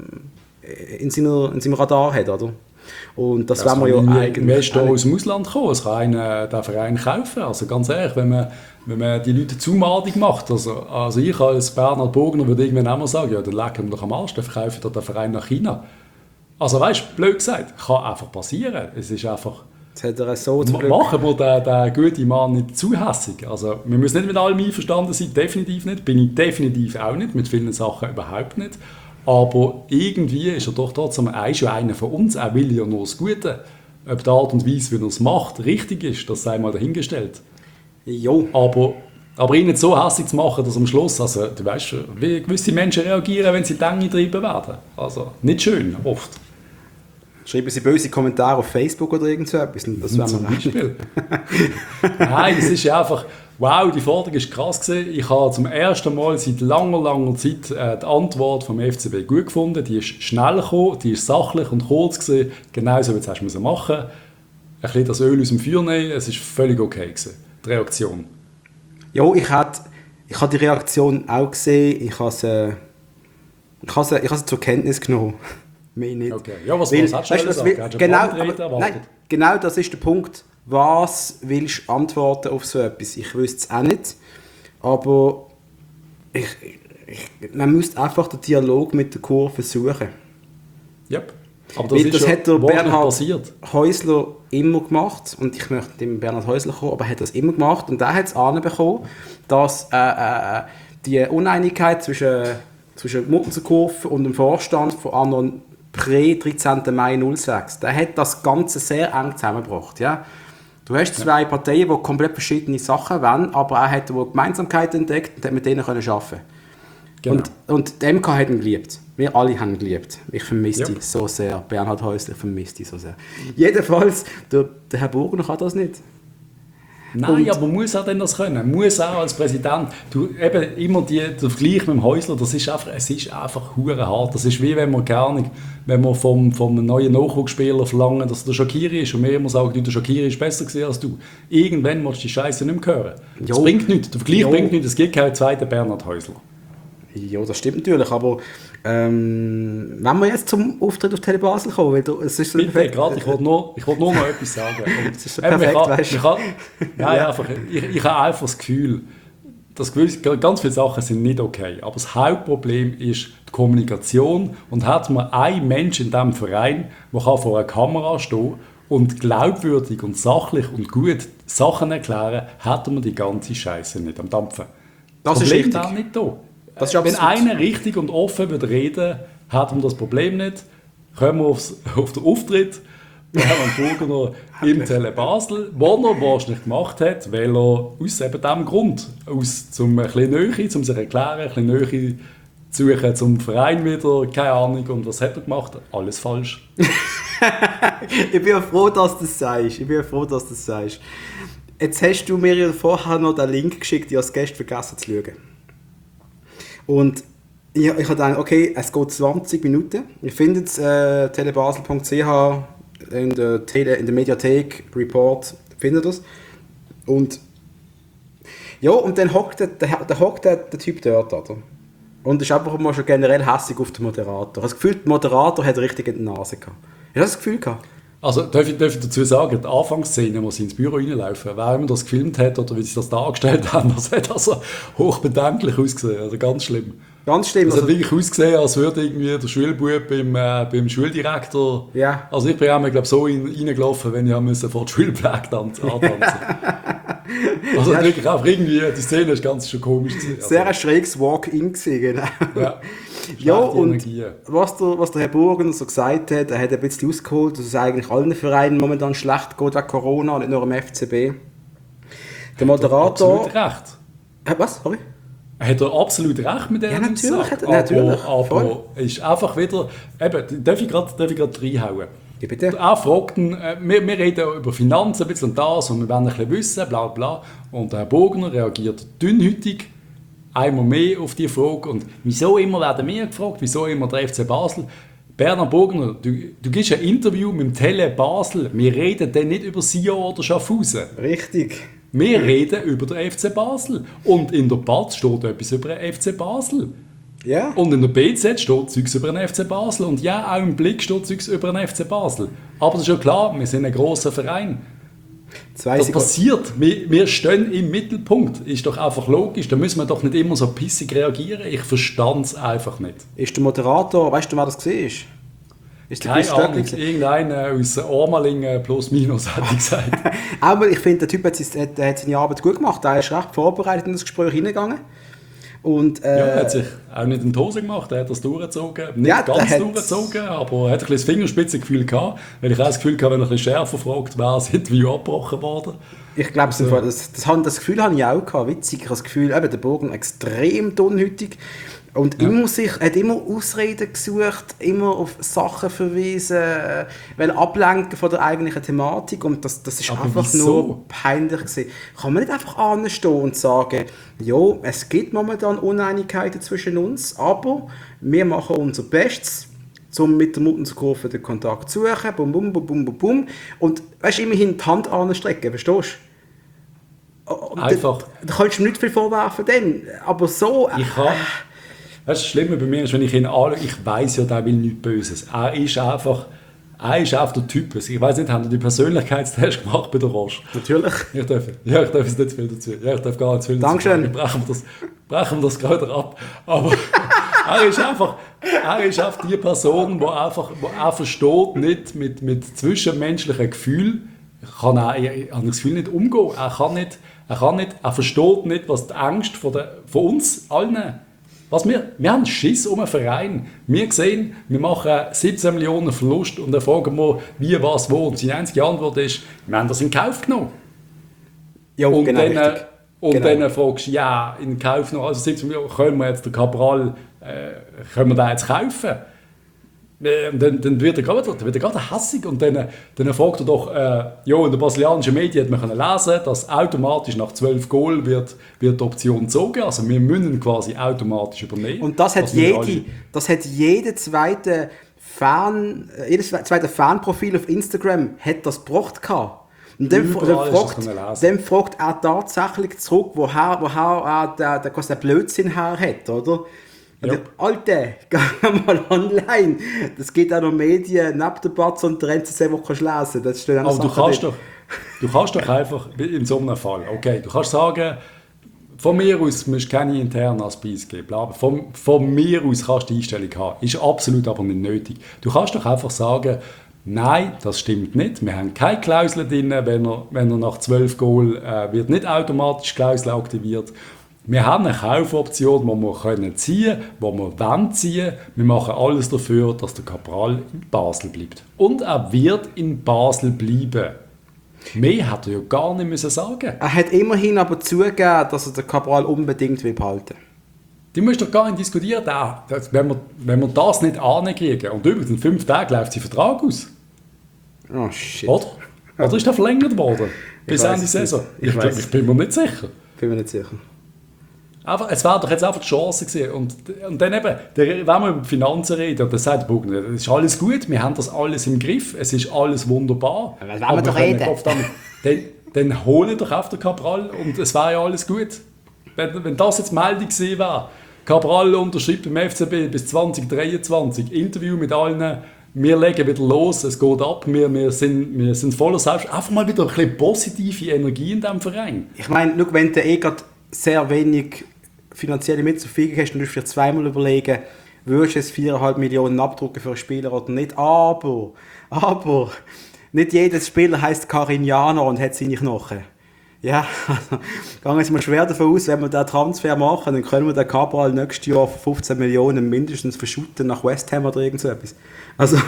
in seinem Radar hat, oder? Und das wollen wir ja eigentlich... Wer aus dem Ausland kommen, es kann einen den Verein kaufen. Also ganz ehrlich, wenn man die Leute zumadig macht, also ich als Bernhard Burgener würde irgendwann auch mal sagen, ja, dann lecken wir doch am Arsch, dann verkaufen wir den Verein nach China. Also weißt du, blöd gesagt, kann einfach passieren. Es ist einfach... Machen wir den guten Mann nicht zu hässig. Also, wir müssen nicht mit allem einverstanden sein, definitiv nicht. Bin ich definitiv auch nicht, mit vielen Sachen überhaupt nicht. Aber irgendwie ist er doch trotzdem schon einer von uns, er will ja nur das Gute. Ob die Art und Weise, wie er es macht, richtig ist, das sei mal dahingestellt. Jo. Aber ihn nicht so hässig zu machen, dass am Schluss, also du weißt schon, wie gewisse Menschen reagieren, wenn sie Dinge getrieben werden. Also nicht schön, oft. Schreiben Sie böse Kommentare auf Facebook oder irgend so etwas? Das wäre zum Beispiel. Nein, es ist ja einfach, wow, die Forderung war krass gewesen. Ich habe zum ersten Mal seit langer Zeit die Antwort vom FCB gut gefunden. Die ist schnell gekommen, die ist sachlich und kurz gewesen. Genauso wie du es machen musst. Ein bisschen das Öl aus dem Feuer nehmen, es war völlig okay gewesen, die Reaktion. Ja, ich habe die Reaktion auch gesehen. Ich habe sie zur Kenntnis genommen. Mehr nicht. Okay. Ja, was hast du gesagt? Genau das ist der Punkt. Was willst du antworten auf so etwas? Ich wüsste es auch nicht. Aber man müsste einfach den Dialog mit der Kurve suchen. Yep. Aber das hat der Bernhard Häusler immer gemacht. Und ich möchte dem Bernhard Häusler kommen, aber er hat das immer gemacht. Und er hat es anbekommen, dass die Uneinigkeit zwischen Muttenzer Kurve und dem Vorstand von anderen Prä 13. Mai 06. Der hat das Ganze sehr eng zusammengebracht. Ja? Du hast zwei Parteien, die komplett verschiedene Sachen wollen, aber er hat Gemeinsamkeiten entdeckt und hat mit denen arbeiten. Genau. Und die MK hat ihn geliebt. Wir alle haben ihn geliebt. Ich vermisse dich so sehr. Bernhard Häusler, ich vermisse dich so sehr. Jedenfalls, der Herr Burgner kann das nicht. Nein, aber muss er denn das können? Muss auch als Präsident. Du, eben immer der Vergleich mit dem Häusler, es ist einfach hure hart. Das ist wie wenn man vom neuen Nachwuchsspieler verlangen, dass er der Shaqiri ist und mir immer sagen, der Shaqiri ist besser gewesen als du. Irgendwann musst du die Scheiße nicht mehr hören. Das bringt nichts. Der Vergleich bringt nichts. Es gibt keinen zweiten Bernhard Häusler. Ja, das stimmt natürlich, aber wenn wir jetzt zum Auftritt auf Tele Basel kommen, weil es ist so bitte, gerade, ich wollte nur noch etwas sagen. Das ist so perfekt, weißt du? Ich habe einfach das Gefühl, dass ganz viele Sachen sind nicht okay, aber das Hauptproblem ist die Kommunikation und hat man einen Menschen in diesem Verein, der vor einer Kamera stehen und glaubwürdig und sachlich und gut Sachen erklären, hätte man die ganze Scheiße nicht am Dampfen. Das ist richtig. Auch nicht da. Wenn einer richtig und offen würde reden, hat man das Problem nicht. Kommen wir auf den Auftritt. Wir haben einen Burgner im Tele Basel, den er wahrscheinlich gemacht hat, weil er aus eben diesem Grund, um ein bisschen Nähe, um sich zu erklären, ein bisschen Nähe zu suchen zum Verein wieder, keine Ahnung. Und was hat er gemacht? Alles falsch. Ich bin ja froh, dass du das sagst. Jetzt hast du mir ja vorher noch den Link geschickt, ich als Gast vergessen zu schauen. Und ich habe gedacht, okay, es geht 20 Minuten. Ihr findet es telebasel.ch in der Mediathek, Report, findet ihr das. Und ja, und dann hockt der Typ dort, oder? Und ist einfach mal schon generell hässig auf den Moderator. Ich habe das Gefühl, der Moderator hat richtig in der Nase gehabt. Hast du das Gefühl gehabt? Also darf ich dazu sagen, die Anfangsszene, wo sie ins Büro reinlaufen, wer immer das gefilmt hat oder wie sie das dargestellt haben, das hat also hochbedenklich ausgesehen, also ganz schlimm. Ganz schlimm. Das hat wirklich ausgesehen, als würde irgendwie der Schulbub beim Schuldirektor... Ja. Also ich bin auch mal, glaube so reingelaufen, wenn ich vor der Schulpflege antanzen. Also ja, wirklich auch irgendwie, die Szene ist ganz schon komisch gewesen. Sehr ein schräges Walk-in gewesen, genau. Ja. Ja, und was der Herr Burgner so gesagt hat, er hat ein bisschen ausgeholt, dass es eigentlich allen Vereinen momentan schlecht geht wegen Corona, nicht nur im FCB. Der Moderator... Absolut recht. Was? Sorry? Hat er absolut recht mit dem? Ja, natürlich. Aber ist einfach wieder... Eben, darf ich gerade reinhauen? Ja, bitte. Er fragt ihn, wir reden über Finanzen ein bisschen und das und wir wollen ein bisschen wissen, bla bla. Und der Herr Burgner reagiert dünnhütig einmal mehr auf die Frage. Und wieso immer werden wir gefragt, wieso immer der FC Basel? Bernhard Burgner, du gibst ein Interview mit dem Tele Basel. Wir reden dann nicht über Sion oder Schaffhausen. Richtig. Wir reden über den FC Basel. Und in der BAZ steht etwas über den FC Basel. Ja. Und in der BZ steht Zeugs über den FC Basel. Und ja, auch im Blick steht Zeugs über den FC Basel. Aber das ist ja klar, wir sind ein grosser Verein. Das passiert. Wir stehen im Mittelpunkt. Ist doch einfach logisch. Da müssen wir doch nicht immer so pissig reagieren. Ich verstand es einfach nicht. Ist der Moderator, weißt du, wer das war? Keine Ahnung, irgendeiner aus Ormalingen plus minus, hätte ich gesagt. Aber ich finde, der Typ hat seine Arbeit gut gemacht. Er ist recht vorbereitet in das Gespräch hineingegangen. Und, er hat sich auch nicht in die Hose gemacht, er hat das durchgezogen. Nicht ganz durchgezogen, aber er hat ein bisschen das Fingerspitzengefühl gehabt. Weil ich auch das Gefühl hatte, wenn er ein bisschen schärfer fragt, wäre das Interview abgebrochen worden. Ich glaube, das Gefühl habe ich auch gehabt. Witzig, ich habe das Gefühl, der Burgen extrem dünnhütig. Und hat immer Ausreden gesucht, immer auf Sachen verwiesen, weil ablenken von der eigentlichen Thematik. Und das ist aber einfach nur peinlich gewesen. Kann man nicht einfach anstehen und sagen, ja, es gibt momentan Uneinigkeiten zwischen uns, aber wir machen unser Bestes, um mit der Muttenskurve den Kontakt zu suchen, bum, bum, bum, bum, bum, bum. Und weißt, immerhin die Hand anstrecken, verstehst du? Einfach. Da kannst du mir nicht viel vorwerfen, denn, aber so... Das Schlimme bei mir ist, wenn ich ihn anschaue, ich weiss ja, der will nichts Böses. Er ist einfach der Typ. Ich weiss nicht, haben die Persönlichkeitstest gemacht bei der Roche? Natürlich. Ich darf jetzt nicht zu viel dazu. Ja, ich darf gar nicht zu viel dazu. Dankeschön. Brechen wir das gerade ab. Aber er ist einfach die Person, er versteht nicht mit zwischenmenschlichen Gefühlen, kann er an das Gefühl nicht umgehen. Er versteht nicht, was die Angst von uns allen wir haben Schiss um einen Verein. Wir sehen, wir machen 17 Millionen Verlust und dann fragen wir, wie, was, wo. Und seine einzige Antwort ist, wir haben das in Kauf genommen. Ja, und genau, dann, richtig. Und Genau. dann fragst du, ja, in Kauf noch, also 17 Millionen, können wir jetzt den Cabral, können wir den jetzt kaufen? Und dann wird er gerade hässig und dann fragt er doch, ja, in den brasilianischen Medien hat man können lesen, dass automatisch nach 12 Goal wird die Option gezogen, also wir müssen quasi automatisch übernehmen. Und das hat jedes zweite Fanprofil auf Instagram hat das gebracht gehabt. Und dann fragt er tatsächlich zurück, woher er der Blödsinn her hat, oder? Und Ja. Alter, geh mal online. Das geht auch noch Medien, neben der Batz und der NZZ, wo du kannst lesen. Das steht Aber du kannst doch einfach in so einem Fall, okay, du kannst sagen, von mir aus musst du keine internen Aspis geben, bla, von mir aus kannst du die Einstellung haben. Ist absolut aber nicht nötig. Du kannst doch einfach sagen, nein, das stimmt nicht. Wir haben keine Klausel drin, wenn er nach 12 Goal wird nicht automatisch die Klausel aktiviert. Wir haben eine Kaufoption, die wir ziehen können, die wir wollen ziehen. Wir machen alles dafür, dass der Cabral in Basel bleibt. Und er wird in Basel bleiben. Mehr hätte er ja gar nicht müssen sagen. Er hat immerhin aber zugegeben, dass er den Cabral unbedingt will behalten. Die musst doch gar nicht diskutieren. Wenn wir das nicht ankriegen. Und übrigens, in 5 Tagen läuft sein Vertrag aus. Oh shit. Oder? Oder ist der verlängert worden? Bis Ich Ende weiss Saison? nicht. Ich bin mir nicht sicher. Bin mir nicht sicher. Aber es wäre doch jetzt einfach die Chance gewesen. Und dann eben, wenn wir über die Finanzen reden, und dann sagt der Bugner, es ist alles gut, wir haben das alles im Griff, es ist alles wunderbar. Aber wenn wir doch reden. Dann holen doch auf den Cabral und es wäre ja alles gut. Wenn das jetzt die Meldung gewesen wäre, Cabral unterschreibt beim FCB bis 2023, Interview mit allen, wir legen wieder los, es geht ab, wir sind voller Selbst. Einfach mal wieder ein bisschen positive Energie in diesem Verein. Ich meine, schau, wenn du gerade sehr wenig finanzielle Mittel zur Verfügung hast, dann musst du vielleicht zweimal überlegen, würdest du jetzt 4,5 Millionen abdrucken für einen Spieler oder nicht. Aber, nicht jedes Spieler heisst Carignaner und hat seine Knochen. Ja, also, gehen wir jetzt mal schwer davon aus, wenn wir diesen Transfer machen, dann können wir den Cabral nächstes Jahr für 15 Millionen mindestens verschütten nach West Ham oder irgend so etwas. Also,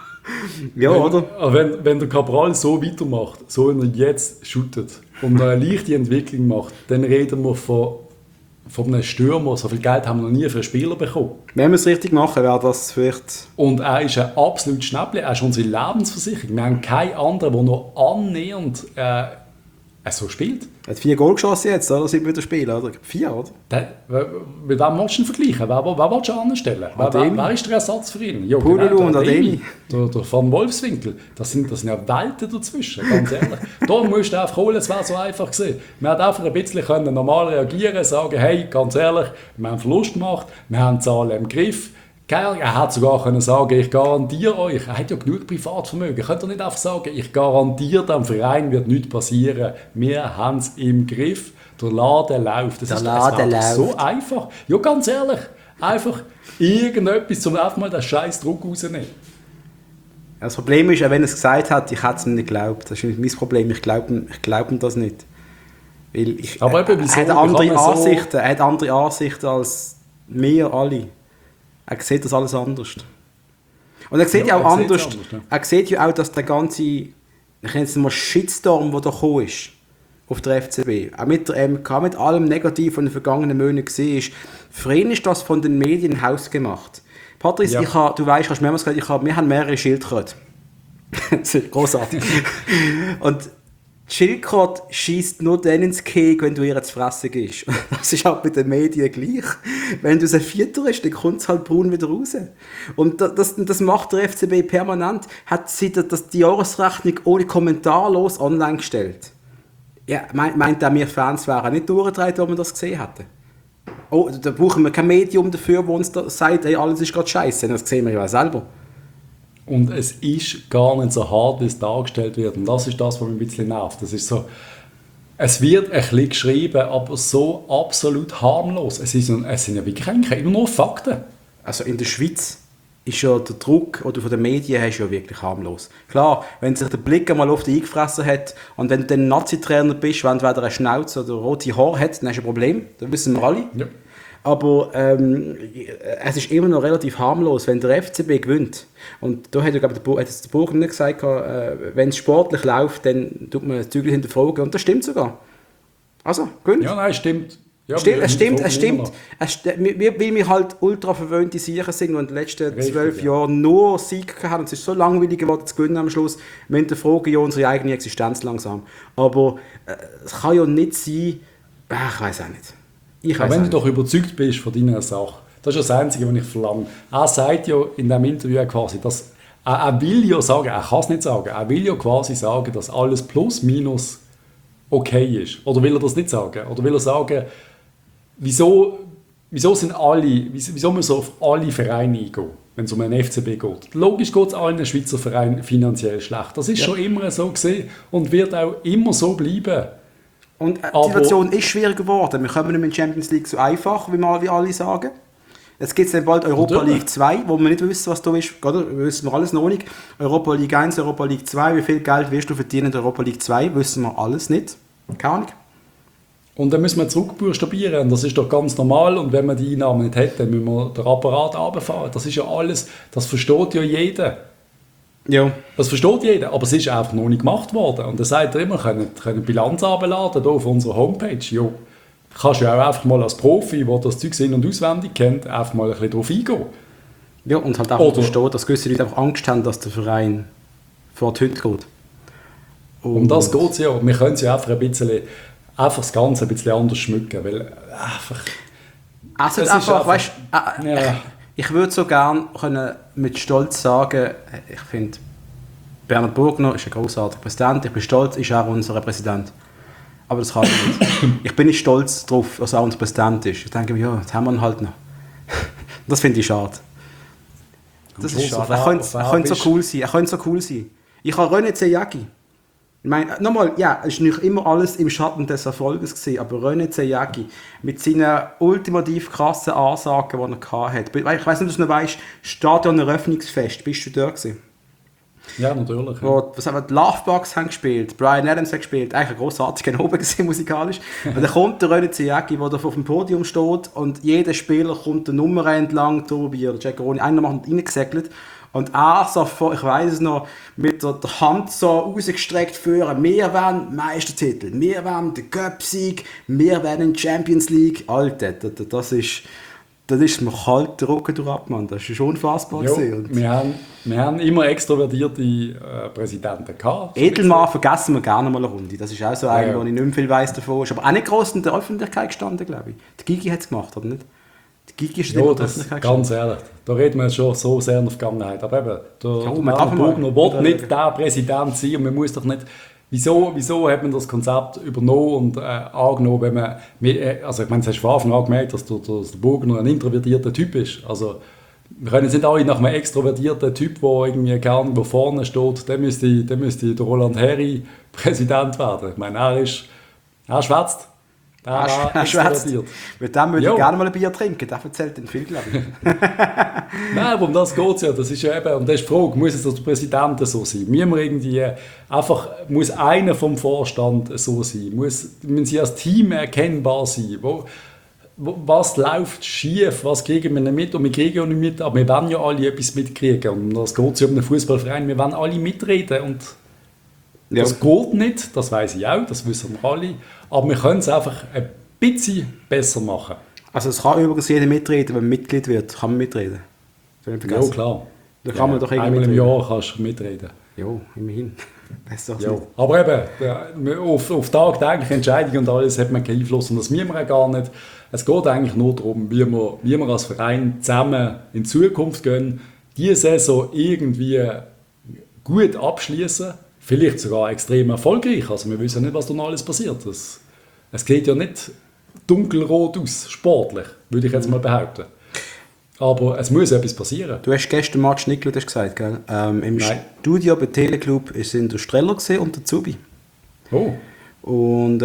ja, oder? Wenn der Cabral so weitermacht, so wie er jetzt shootet und eine leichte Entwicklung macht, dann reden wir von einem Stürmer. So viel Geld haben wir noch nie für einen Spieler bekommen. Wenn wir es richtig machen, wäre das vielleicht... Und er ist ein absolut Schnäppchen, er ist unsere Lebensversicherung. Wir haben keinen anderen, der noch annähernd so spielt. Er hat 4 Goal geschossen jetzt, oder? Sind wir wieder spielen, oder? 4, oder? Mit wem willst du ihn vergleichen? Wer willst du anstellen? Wer ist der Ersatz für ihn? Ja, Pudelu und Ademi. Der Van Wolfswinkel. Das sind ja Welten dazwischen, ganz ehrlich. Da musst du einfach holen, es wäre so einfach gewesen. Wir hätten einfach ein bisschen normal reagieren, sagen, hey, ganz ehrlich, wir haben Verlust gemacht, wir haben die Zahlen im Griff. Er hätte sogar können sagen, ich garantiere euch, er hat ja genug Privatvermögen, ihr könnt doch nicht einfach sagen, ich garantiere, dem Verein wird nichts passieren, wir haben es im Griff, der Laden läuft. Das ist so einfach. Ja, ganz ehrlich, einfach irgendetwas, um einfach mal den scheiß Druck rauszunehmen. Das Problem ist, wenn er es gesagt hat, ich hätte es ihm nicht geglaubt. Das ist nicht mein Problem, ich glaube ihm das nicht. Weil Aber eben, wieso? Er hat andere Ansichten als wir alle. Er sieht das alles anders. Und er sieht ja auch anders. Er sieht ja auch, dass der ganze, ich nenne es mal Shitstorm, der da gekommen ist, auf der FCB, auch mit der MK, mit allem Negativen von den vergangenen Monaten gesehen ist, für ihn ist das von den Medien hausgemacht. Patrice, du weißt, hast mehrmals gesagt, wir haben mehrere Schildkröten. Das ist großartig. Und die Schildkröte schießt nur dann ins Keg, wenn du ihr zu fressen gibst. Das ist auch bei den Medien gleich. Wenn du sie fütterst, dann kommt es halt braun wieder raus. Und das macht der FCB permanent. Hat sie die Jahresrechnung ohne kommentarlos online gestellt. Ja, meint er, wir Fans wären nicht durchgedreht, wenn wir das gesehen hätten? Oh, da brauchen wir kein Medium dafür, das uns da sagt, hey, alles ist gerade scheiße. Das sehen wir ja selber. Und es ist gar nicht so hart, wie es dargestellt wird. Und das ist das, was mich ein bisschen nervt. Das ist so, es wird ein bisschen geschrieben, aber so absolut harmlos. Es sind ja wirklich immer nur Fakten. Also in der Schweiz ist ja der Druck oder von den Medien ist ja wirklich harmlos. Klar, wenn sich der Blick einmal auf dich eingefressen hat und wenn du dann Nazi-Trainer bist, wenn du entweder eine Schnauze oder rote Haare hast, dann hast du ein Problem. Das wissen wir alle. Ja. Aber es ist immer noch relativ harmlos, wenn der FCB gewinnt. Und da hat, glaube ich, der Burger nicht gesagt, wenn es sportlich läuft, dann tut man das Zügel hinterfragen. Und das stimmt sogar. Also, gewinnt. Ja, nein, stimmt. Ja, Es stimmt. Weil wir halt ultra verwöhnte Sieger sind, die in den letzten 12 Jahren nur Sieg haben. Und es ist so langweilig geworden zu gewinnen am Schluss. Wir hinterfragen ja unsere eigene Existenz langsam. Aber es kann ja nicht sein, ich weiß auch nicht. Aber wenn du doch überzeugt bist von deiner Sache, das ist das Einzige, was ich verlange. Er sagt ja in diesem Interview quasi, dass er will ja sagen, er kann es nicht sagen, er will ja quasi sagen, dass alles plus minus okay ist. Oder will er das nicht sagen? Oder will er sagen, wieso müssen wir auf alle Vereine eingehen, wenn es um einen FCB geht? Logisch geht es allen Schweizer Vereinen finanziell schlecht. Das ist schon immer so gesehen und wird auch immer so bleiben. Und die Situation ist schwieriger geworden. Wir kommen nicht mehr in die Champions League so einfach, wie alle sagen. Jetzt gibt es dann bald Europa League 2, wo wir nicht wissen, was da ist. Oder? Wir wissen wir alles noch nicht. Europa League 1, Europa League 2. Wie viel Geld wirst du verdienen in der Europa League 2? Wissen wir alles nicht. Keine Ahnung. Und dann müssen wir zurückbuchstabieren. Das ist doch ganz normal. Und wenn wir die Einnahmen nicht hätten, müssen wir den Apparat runterfahren. Das ist ja alles, das versteht ja jeder. Ja. Das versteht jeder, aber es ist einfach noch nicht gemacht worden. Und dann sagt er immer, können Bilanz herunterladen hier auf unserer Homepage. Ja, kannst du ja auch einfach mal als Profi, der das Zeug in- und auswendig kennt, einfach mal ein bisschen drauf eingehen. Ja, und halt auch verstehen, dass gewisse Leute einfach Angst haben, dass der Verein vor die Hütte geht. Um das geht es ja. Wir können es ja einfach das Ganze ein bisschen anders schmücken, weil ich würde so gerne mit Stolz sagen, ich finde, Bernhard Burgner ist ein großartiger Präsident, ich bin stolz, ist auch unser Präsident. Aber das kann ich nicht. Ich bin nicht stolz darauf, dass er unser Präsident ist. Ich denke mir, ja, jetzt haben wir ihn halt noch. Das finde ich schade. Das ist schade. Er könnte so cool sein. Ich habe René Zejagi. Ich meine, nochmal, ja, es war nicht immer alles im Schatten des Erfolges gewesen, aber René Zejagi mit seinen ultimativ krassen Ansagen, die er hatte. Ich weiss nicht, ob du noch weißt, Stadion-Eröffnungsfest, bist du da gewesen? Ja, natürlich. Was haben wir? Die Lovebugs haben gespielt, Bryan Adams hat gespielt, eigentlich ein grossartiger oben gesehen musikalisch. Und dann kommt der René Zejagi, der da auf dem Podium steht und jeder Spieler kommt der Nummer entlang, Tobi oder Giaccaroni, einer macht reingesegelt. Und er so, ich weiss es noch, mit der Hand so rausgestreckt führen, wir wollen Meistertitel, wir wollen den Cup-Sieg, wir wollen Champions League. Alter, das ist mir kalt der Rücken durch, Mann. Das ist unfassbar. Jo, wir haben immer extrovertierte Präsidenten gehabt. Edelmann vergessen wir gerne mal eine Runde. Das ist auch so einer, wo ich nicht mehr viel weiss davon. Ist aber auch nicht gross in der Öffentlichkeit gestanden, glaube ich. Der Gigi hat es gemacht, oder nicht? Die Gigi ist ja, das ganz ehrlich, da reden wir jetzt schon so sehr in der Vergangenheit. Aber eben, der Burgner will nicht der Präsident sein und man muss doch nicht... Wieso hat man das Konzept übernommen und angenommen, wenn man... Also ich meine, das hast du von Anfang an gemerkt, dass der Burgner ein introvertierter Typ ist. Also wir können jetzt nicht alle nach einem extrovertierten Typ, der irgendwie gerne wo vorne steht, der müsste der Roland Herri Präsident werden. Ich meine, er schwätzt. Er schwätzt. Mit dem würde ich gerne mal ein Bier trinken. Das erzählt den viel, glaube ich. Nein, aber um das geht es ja. Das ist ja eben, und das ist die Frage, muss es der Präsident so sein? Muss einer vom Vorstand so sein? Müssen sie als Team erkennbar sein? Was läuft schief? Was kriegen wir nicht mit? Und wir kriegen ja nicht mit, aber wir wollen ja alle etwas mitkriegen. Und das geht ja um einen Fußballverein. Wir wollen alle mitreden. Und das geht nicht, das weiss ich auch, das wissen wir alle. Aber wir können es einfach ein bisschen besser machen. Also es kann übrigens jeder mitreden, wenn man Mitglied wird, kann man mitreden. Ja, klar. Da kann man doch irgendwie einmal im Jahr kannst du mitreden. Ja, immerhin. Besser als nicht. Aber eben, auf tagtägliche Entscheidungen und alles hat man keinen Einfluss und das müssen wir auch gar nicht. Es geht eigentlich nur darum, wie wir als Verein zusammen in Zukunft gehen, diese Saison irgendwie gut abschließen. Vielleicht sogar extrem erfolgreich. Also wir wissen nicht, was da noch alles passiert. Es geht ja nicht dunkelrot aus, sportlich, würde ich jetzt mal behaupten. Aber es muss etwas passieren. Du hast gestern Match nicht geschaut, hast gesagt, gell? Im Studio bei Teleclub sind der Streller und der Zubi. Oh. Und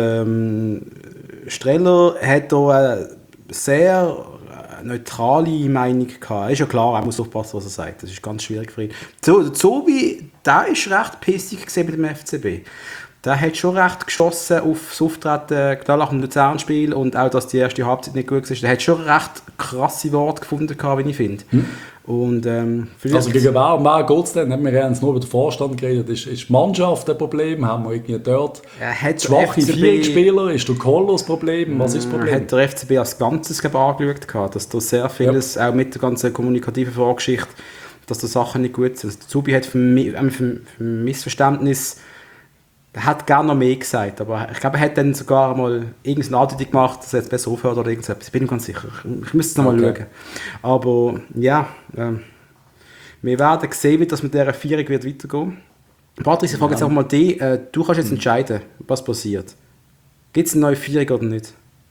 Streller hat da eine sehr neutrale Meinung gehabt. Ist ja klar, er muss aufpassen, was er sagt. Das ist ganz schwierig für ihn. Der Zubi, der ist recht pissig mit dem FCB. der hat schon recht geschossen auf das Auftreten klar nach dem Luzern-Spiel und auch, dass die erste Halbzeit nicht gut war. Der hat schon recht krasse Worte gefunden, wie ich finde. Und, also gegen wer geht es denn? Wir haben jetzt nur über den Vorstand geredet. Ist die Mannschaft ein Problem? Haben wir irgendwie dort schwache Führungsspieler? Ist der Koller das Problem? Was ist das Problem? Hat der FCB als Ganzes angeschaut, dass da sehr vieles, auch mit der ganzen kommunikativen Vorgeschichte, dass da Sachen nicht gut sind. Also, Zubi hat für Missverständnis, er hat gerne noch mehr gesagt, aber ich glaube, er hat dann sogar mal irgendeine Andeutung gemacht, dass er jetzt besser aufhört oder irgendetwas. Ich bin mir ganz sicher. Ich müsste es noch mal schauen. Aber ja, wir werden sehen, wie das mit dieser Vierung wird weitergehen. Patrick, ich frage jetzt auch mal dich, du kannst jetzt entscheiden, was passiert. Gibt es eine neue Vierung oder nicht?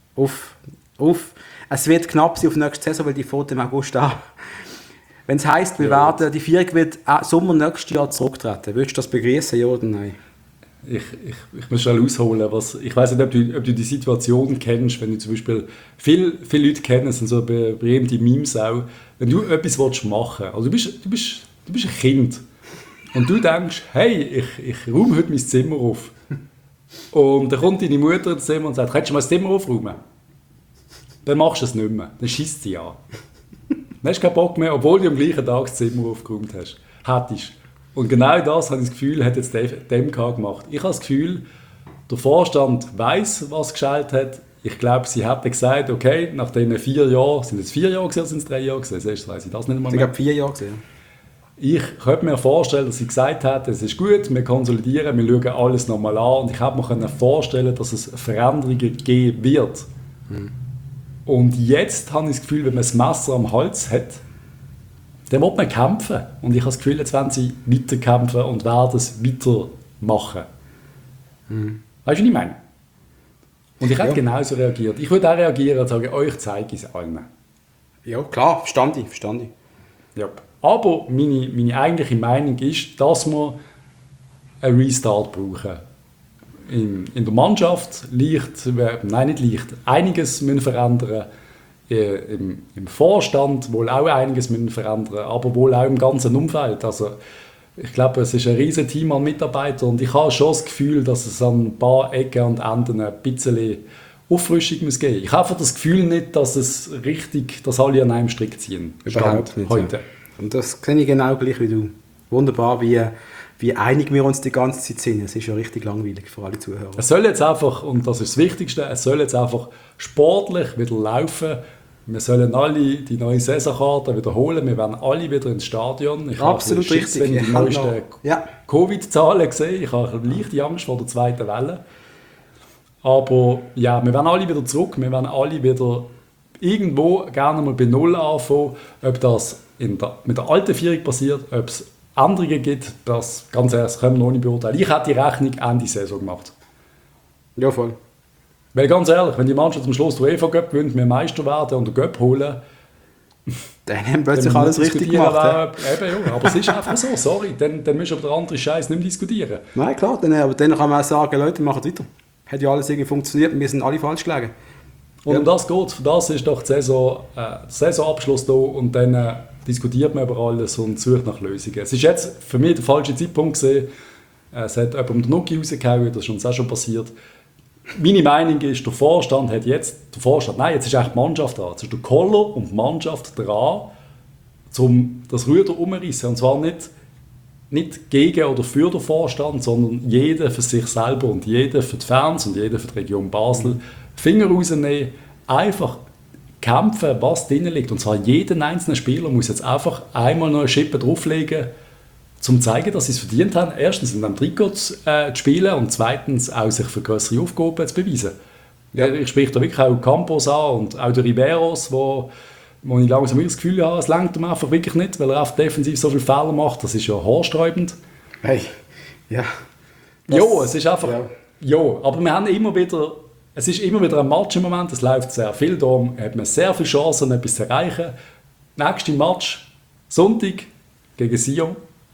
Es wird knapp sein auf nächste Saison, weil die fängt im August an. Wenn es heisst, die Vierung wird Sommer nächstes Jahr zurücktreten, würdest du das begrüßen, ja oder nein? Ich muss schnell ausholen. Ich weiss nicht, ob du die Situation kennst, wenn du zum Beispiel, viele Leute kennen, sind so berühmte Memes auch, wenn du etwas machen willst, also du bist ein Kind und du denkst, hey, ich räume heute mein Zimmer auf. Und dann kommt deine Mutter ins Zimmer und sagt, kannst du mal das Zimmer aufräumen? Dann machst du es nicht mehr, dann schießt sie an. Dann hast du keinen Bock mehr, obwohl du am gleichen Tag das Zimmer aufgeräumt hast. Hättest. Und genau das, habe ich das Gefühl, hat jetzt der MK gemacht. Ich habe das Gefühl, der Vorstand weiss, was gescheit hat. Ich glaube, sie hätten gesagt, okay, nach diesen 4 Jahren, sind es 4 Jahre gewesen, oder sind es 3 Jahre gewesen? Sonst weiss ich das nicht einmal mehr. Ich glaube 4 Jahre gewesen. Ich könnte mir vorstellen, dass sie gesagt hat, es ist gut, wir konsolidieren, wir schauen alles nochmal an. Und ich hätte mir vorstellen, dass es Veränderungen geben wird. Und jetzt habe ich das Gefühl, wenn man das Messer am Hals hat, dann will man kämpfen. Und ich habe das Gefühl, jetzt werden sie weiterkämpfen und werden es weitermachen. Weißt du, was ich meine? Und ich hätte genauso reagiert. Ich würde auch reagieren und sagen, euch zeige ich es allen. Ja, klar, verstand ich. Ja. Aber meine eigentliche Meinung ist, dass wir einen Restart brauchen. In der Mannschaft einiges müssen verändern. Im Vorstand wohl auch einiges müssen verändern, aber wohl auch im ganzen Umfeld. Also ich glaube, es ist ein riesiges Team an Mitarbeitern und ich habe schon das Gefühl, dass es an ein paar Ecken und Enden ein bisschen Auffrischung muss geben. Ich habe das Gefühl nicht, dass alle an einem Strick ziehen. Überhaupt nicht. Heute. Ja. Und das kenne ich genau gleich wie du. Wunderbar, wie einig wir uns die ganze Zeit sind. Es ist ja richtig langweilig für alle Zuhörer. Es soll jetzt einfach, und das ist das Wichtigste, es soll jetzt einfach sportlich wieder laufen. Wir sollen alle die neue Saisonkarte wiederholen. Wir werden alle wieder ins Stadion. Ich Absolut habe richtig. Wenn ich die neuesten Covid-Zahlen sehe. Ich habe eine leichte Angst vor der zweiten Welle. Aber ja, wir werden alle wieder zurück. Wir werden alle wieder irgendwo gerne mal bei Null anfangen. Ob das mit der alten Vierung passiert, ob es Änderungen gibt, das ganz ehrlich, das können wir noch nicht beurteilen. Ich hätte die Rechnung Ende Saison gemacht. Ja, voll. Weil ganz ehrlich, wenn die Mannschaft am Schluss der UEFA-Cup gewinnt, wir Meister werden und den Cup holen, dann haben plötzlich alles richtig gemacht. Ja, aber es ist einfach so, sorry, dann müssen wir über den anderen Scheiß nicht mehr diskutieren. Nein, klar, aber dann kann man auch sagen, Leute, machen weiter. Hat ja alles irgendwie funktioniert und wir sind alle falsch gelegen. Und um das geht, für das ist doch der Saisonabschluss da und dann diskutiert man über alles und sucht nach Lösungen. Es ist jetzt für mich der falsche Zeitpunkt gewesen. Es hat jemand den Nuki rausgehauen, das ist uns auch schon passiert. Meine Meinung ist, jetzt ist eigentlich die Mannschaft dran. Jetzt ist der Koller und die Mannschaft dran, um das Ruder umzureissen. Und zwar nicht gegen oder für den Vorstand, sondern jeder für sich selber und jeder für die Fans und jeder für die Region Basel. Finger rausnehmen, einfach kämpfen, was drin liegt. Und zwar jeder einzelne Spieler muss jetzt einfach einmal noch eine Schippe drauflegen, um zu zeigen, dass sie es verdient haben, erstens in einem Trikot zu spielen und zweitens auch sich für größere Aufgaben zu beweisen. Ja. Ich spreche da wirklich auch Campos an und auch der Riberos, wo ich langsam das Gefühl habe, es reicht ihm einfach wirklich nicht, weil er einfach defensiv so viele Fehler macht, das ist ja haarsträubend. Hey, ja. Ja, es ist einfach... Ja, aber wir haben immer wieder... Es ist immer wieder ein Match im Moment, es läuft sehr viel, darum hat man sehr viele Chancen, etwas zu erreichen. Nächster Match, Sonntag, gegen Sion.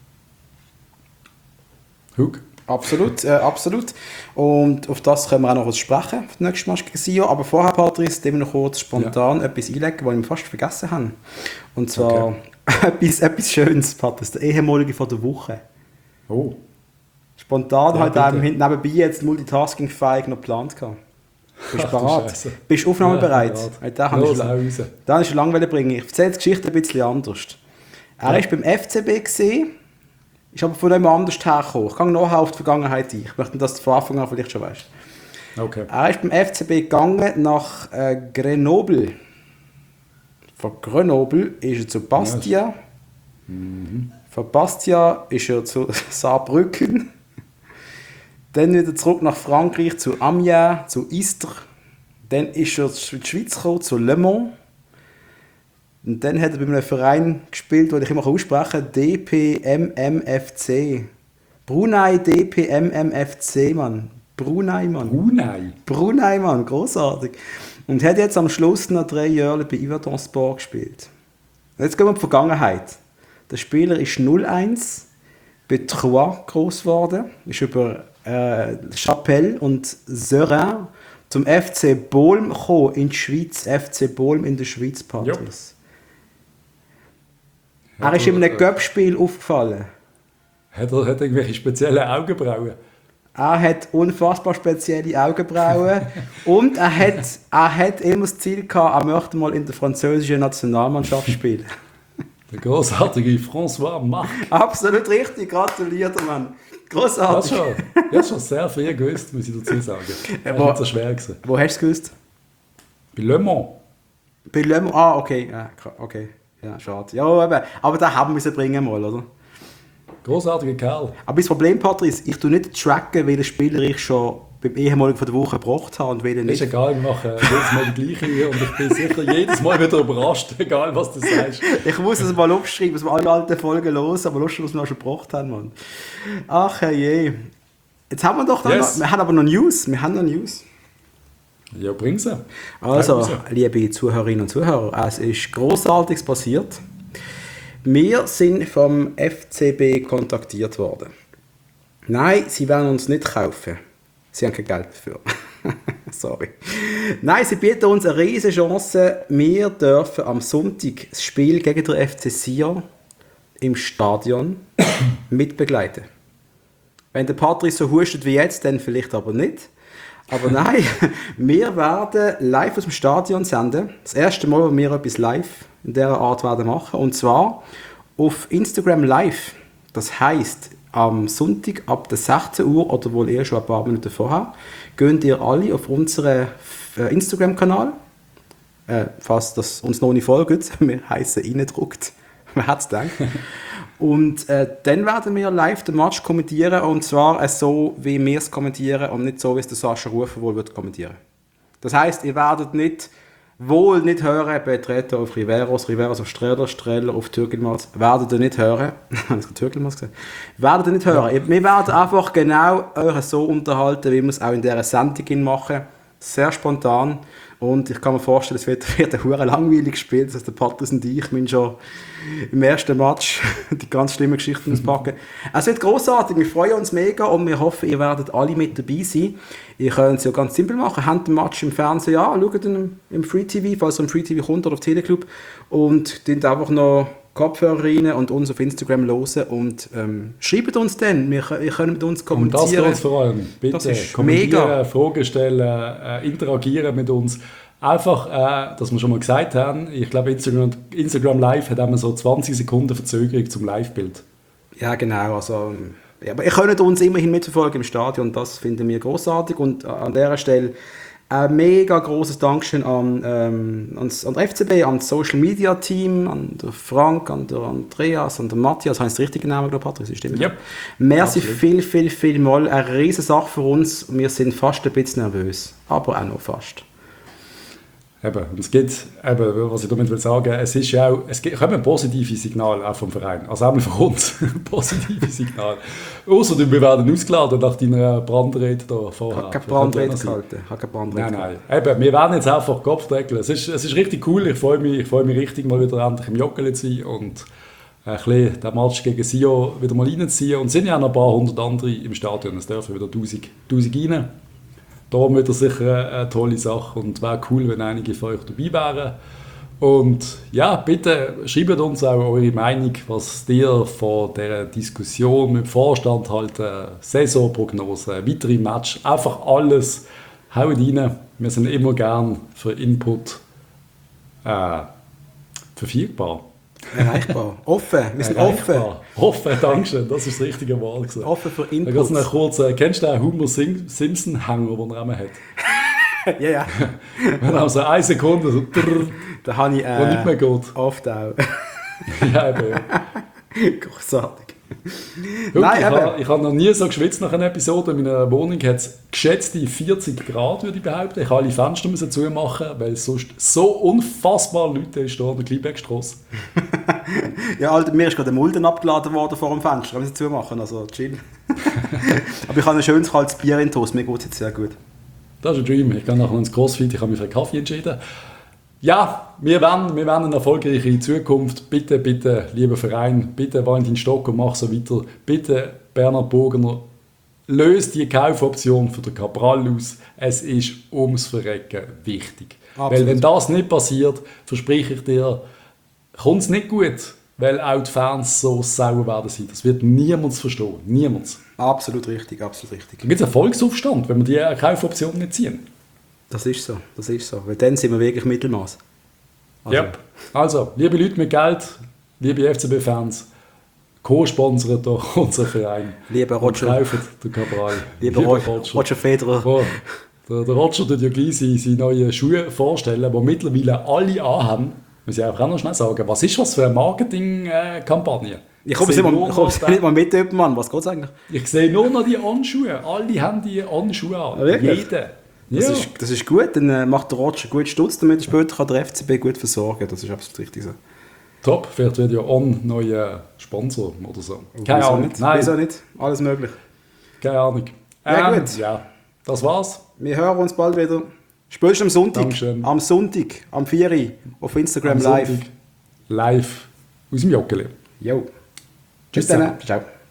Hug. Absolut, absolut. Und auf das können wir auch noch was sprechen, für den nächsten Match gegen Sion. Aber vorher, Patrice, dem noch kurz spontan etwas einlegen, was wir fast vergessen haben. Und zwar etwas Schönes, Patrice, der ehemalige von der Woche. Oh. Spontan Ja, halt bitte. einem nebenbei jetzt Multitasking-fähig noch geplant gehabt. Bist du Ach du bereit? Scheisse. Bist du aufnahmebereit? Ja, Ja, den habe los, ich hau schon raus. den habe ich schon lange bringen. Ich erzähle die Geschichte ein bisschen anders. Er Ja. war beim FCB, ist aber von jemand anders hergekommen. Ich gehe nachher auf die Vergangenheit ein. Ich möchte, dass du von Anfang an vielleicht schon weißt. Okay. Er ist beim FCB gegangen nach Grenoble. Von Grenoble ist er zu Bastia. Von Bastia ist er zu Saarbrücken. Dann wieder zurück nach Frankreich zu Amiens, zu Istres. Dann ist er in die Schweiz gekommen, zu Le Mans. Und dann hat er bei einem Verein gespielt, den ich immer aussprechen kann, DPMMFC. Brunei DPMMFC, Mann. Brunei, Mann. Brunei, Mann, großartig. Und hat jetzt am Schluss noch 3 Jahre bei Yverdon-Sport gespielt. Und jetzt gehen wir in die Vergangenheit. Der Spieler ist 01 bei Troyes groß geworden, ist über Chapelle und Serein zum FC Bolm gekommen in die Schweiz, FC Bolm in der Schweiz, Patrice. Er ist in einem Cup-Spiel aufgefallen. Hat er irgendwelche speziellen Augenbrauen? Er hat unfassbar spezielle Augenbrauen und er hat immer das Ziel gehabt, er möchte mal in der französischen Nationalmannschaft spielen. Der großartige François Marc. Absolut richtig, gratuliert, Mann. Das Großartig. schon sehr früh gewusst, muss ich dazu sagen. Das wo- war nicht so schwer gewesen. Wo hast du es gewusst? Bei Le Mans. Bei Le Mans. Ah, okay. Ja, okay. Ja, schade. Ja, eben. Aber den haben wir bringen mal, oder? Großartiger Kerl. Aber das Problem, Patrice, ich tue nicht tracken, welchen Spieler ich schon beim ehemaligen von der Woche gebracht habe und welchen Ist nicht. egal, wir machen jedes Mal die gleiche und ich bin sicher jedes Mal wieder überrascht, egal was du sagst. Ich muss es mal aufschreiben, dass wir alle alten Folgen los, aber lustig, was wir auch schon gebracht haben, Mann. Ach je. Jetzt haben wir doch Yes. noch, wir haben aber noch News. Wir haben noch News. Ja, bring sie. Also, Raus. liebe Zuhörerinnen und Zuhörer, es ist Großartiges passiert. Wir sind vom FCB kontaktiert worden. Nein, sie werden uns nicht kaufen. Sie haben kein Geld dafür. Sorry. Nein, sie bieten uns eine riesige Chance. Wir dürfen am Sonntag das Spiel gegen den FC Sion im Stadion mitbegleiten. Wenn der Patrice so hustet wie jetzt, dann vielleicht aber nicht. Aber nein, wir werden live aus dem Stadion senden. Das erste Mal, wo wir etwas live in dieser Art werden machen. Und zwar auf Instagram Live. Das heisst, am Sonntag ab der 16 Uhr oder wohl eher schon ein paar Minuten vorher, geht ihr alle auf unseren Instagram-Kanal. Falls das uns noch nicht folgt, wir heißen reingedruckt. Wer hat es gedacht? Und dann werden wir live den Match kommentieren, und zwar so, wie wir es kommentieren und nicht so, wie es der Sascha Rufer wohl wird kommentieren. Das heisst, ihr werdet nicht hören, Betreter auf Riveros auf Streller auf Türkelmals, werdet ihr nicht hören. Habe ich Türkelmals gesagt? Werdet ihr nicht hören. Wir werden einfach genau euch so unterhalten, wie wir es auch in dieser Sendung machen. Sehr spontan. Und ich kann mir vorstellen, es wird ein hure langweilig gespielt. Das heißt, der Patrice und ich müssen schon im ersten Match die ganz schlimmen Geschichten auspacken. Es wird grossartig, wir freuen uns mega und wir hoffen, ihr werdet alle mit dabei sein. Ihr könnt es ja ganz simpel machen, habt den Match im Fernsehen an, schaut ihn im Free TV, falls er im Free TV kommt oder auf Teleclub, und dünnt einfach noch Kopfhörer rein und uns auf Instagram hören und schreibt uns dann, ihr könnt mit uns Und das kommunizieren. geht vor allem. Bitte Das ist kommentieren, mega. Fragen stellen, interagieren mit uns. Einfach, dass wir schon mal gesagt haben, ich glaube, Instagram Live hat immer so 20 Sekunden Verzögerung zum Live-Bild. Ja, genau. Also, ja, aber ihr könnt uns immerhin mitverfolgen im Stadion, das finden wir großartig. Und an dieser Stelle ein mega großes Dankeschön an den FCB, an das Social Media Team, an den Frank, an den Andreas, an den Matthias. Heißt der richtige Name, glaube ich, Patrick? Stimmt. Yep. Merci Absolut. viel mal. Eine riesige Sache für uns. Wir sind fast ein bisschen nervös, aber auch noch fast. Eben, und es gibt, eben, was ich damit will sagen, es kommen positive Signale auch vom Verein, also auch von uns, positive Signale. Außer wir werden ausgeladen nach deiner Brandrede da vorher. Ich habe keine Brandrede gehalten. Nein. Eben, wir werden jetzt einfach Kopf deckeln. Es ist richtig cool, ich freue mich richtig, mal wieder endlich im Joggeli zu sein und ein bisschen den Match gegen Sio wieder mal reinzuziehen. Und es sind ja noch ein paar hundert andere im Stadion, es dürfen wieder 1000 rein. Darum wird das sicher eine tolle Sache und wäre cool, wenn einige von euch dabei wären. Und ja, bitte schreibt uns auch eure Meinung, was ihr von dieser Diskussion mit dem Vorstand haltet, Saisonprognose, weitere Match, einfach alles. Haut rein. Wir sind immer gern für Input verfügbar. Erreichbar. Offen. Wir sind Erreichbar. Offen, danke, das ist das richtige Wort. Gewesen. offen für Da Input. geht's noch kurz, kennst du den Homer Simpson-Hänger, den er immer hat? Ja, ja. Wenn er so 1 Sekunde so drrr, Da habe ich wo nicht mehr geht. oft auch. Ja, eben. Großartig. Guck, Nein, ich habe noch nie so geschwitzt nach einer Episode. In meiner Wohnung hat es geschätzte 40 Grad, würde ich behaupten. Ich habe alle Fenster müssen zumachen, weil es sonst so unfassbar Leute ist hier an der Kleinbeckstrasse. Ja, Alter, mir ist gerade der Mulden abgeladen worden vor dem Fenster. Wir müssen zumachen, also chill. Aber ich habe ein schönes kaltes Bier in Toast. Mir geht es jetzt sehr gut. Das ist ein Dream. Ich gehe nachher ins Crossfit, ich habe mich für einen Kaffee entschieden. Ja, wir wollen eine erfolgreiche Zukunft. Bitte, bitte, lieber Verein, bitte Valentin Stocker, mach so weiter. Bitte, Bernhard Bogner, löst die Kaufoption für den Cabral aus. Es ist ums Verrecken wichtig. Absolut. Weil wenn das nicht passiert, verspreche ich dir, kommt es nicht gut, weil auch die Fans so sauer werden sein. Das wird niemand verstehen. Niemand. Absolut richtig, absolut richtig. Da gibt es einen Volksaufstand, wenn wir die Kaufoption nicht ziehen. Das ist so, das ist so. Weil dann sind wir wirklich Mittelmaß. Also, Ja. Also, liebe Leute mit Geld, liebe FCB-Fans, co-sponsert doch unseren Verein. Lieber Und Roger, kauft den Cabral. lieber Roger Federer. Oh, der Roger tut ja gleich seine neuen Schuhe vorstellen, die mittlerweile alle anhaben. Muss ich auch noch schnell sagen, was ist das für eine Marketing-Kampagne? Ich komme nicht mal mit, Mann. Was geht's eigentlich? Ich sehe nur noch die On-Schuhe. Alle haben die On-Schuhe an. Ja, wirklich? Jeder. Das, Ja. das ist gut, dann macht der Roger gut Stutz, damit später kann der FCB gut versorgen. Das ist absolut richtig so. Top, vielleicht wird ja On neuer Sponsor oder so. Keine Wieso Ahnung. nicht? Nein, Wieso nicht? Alles möglich. keine Ahnung. Ja, gut. Ja, das war's. Wir hören uns bald wieder. Spätestens am Sonntag. Dankeschön. Am Sonntag, am 4 Uhr, auf Instagram Am live. Sonntag live aus dem Joggeli. Jo. Tschüss Bis dann. Ciao.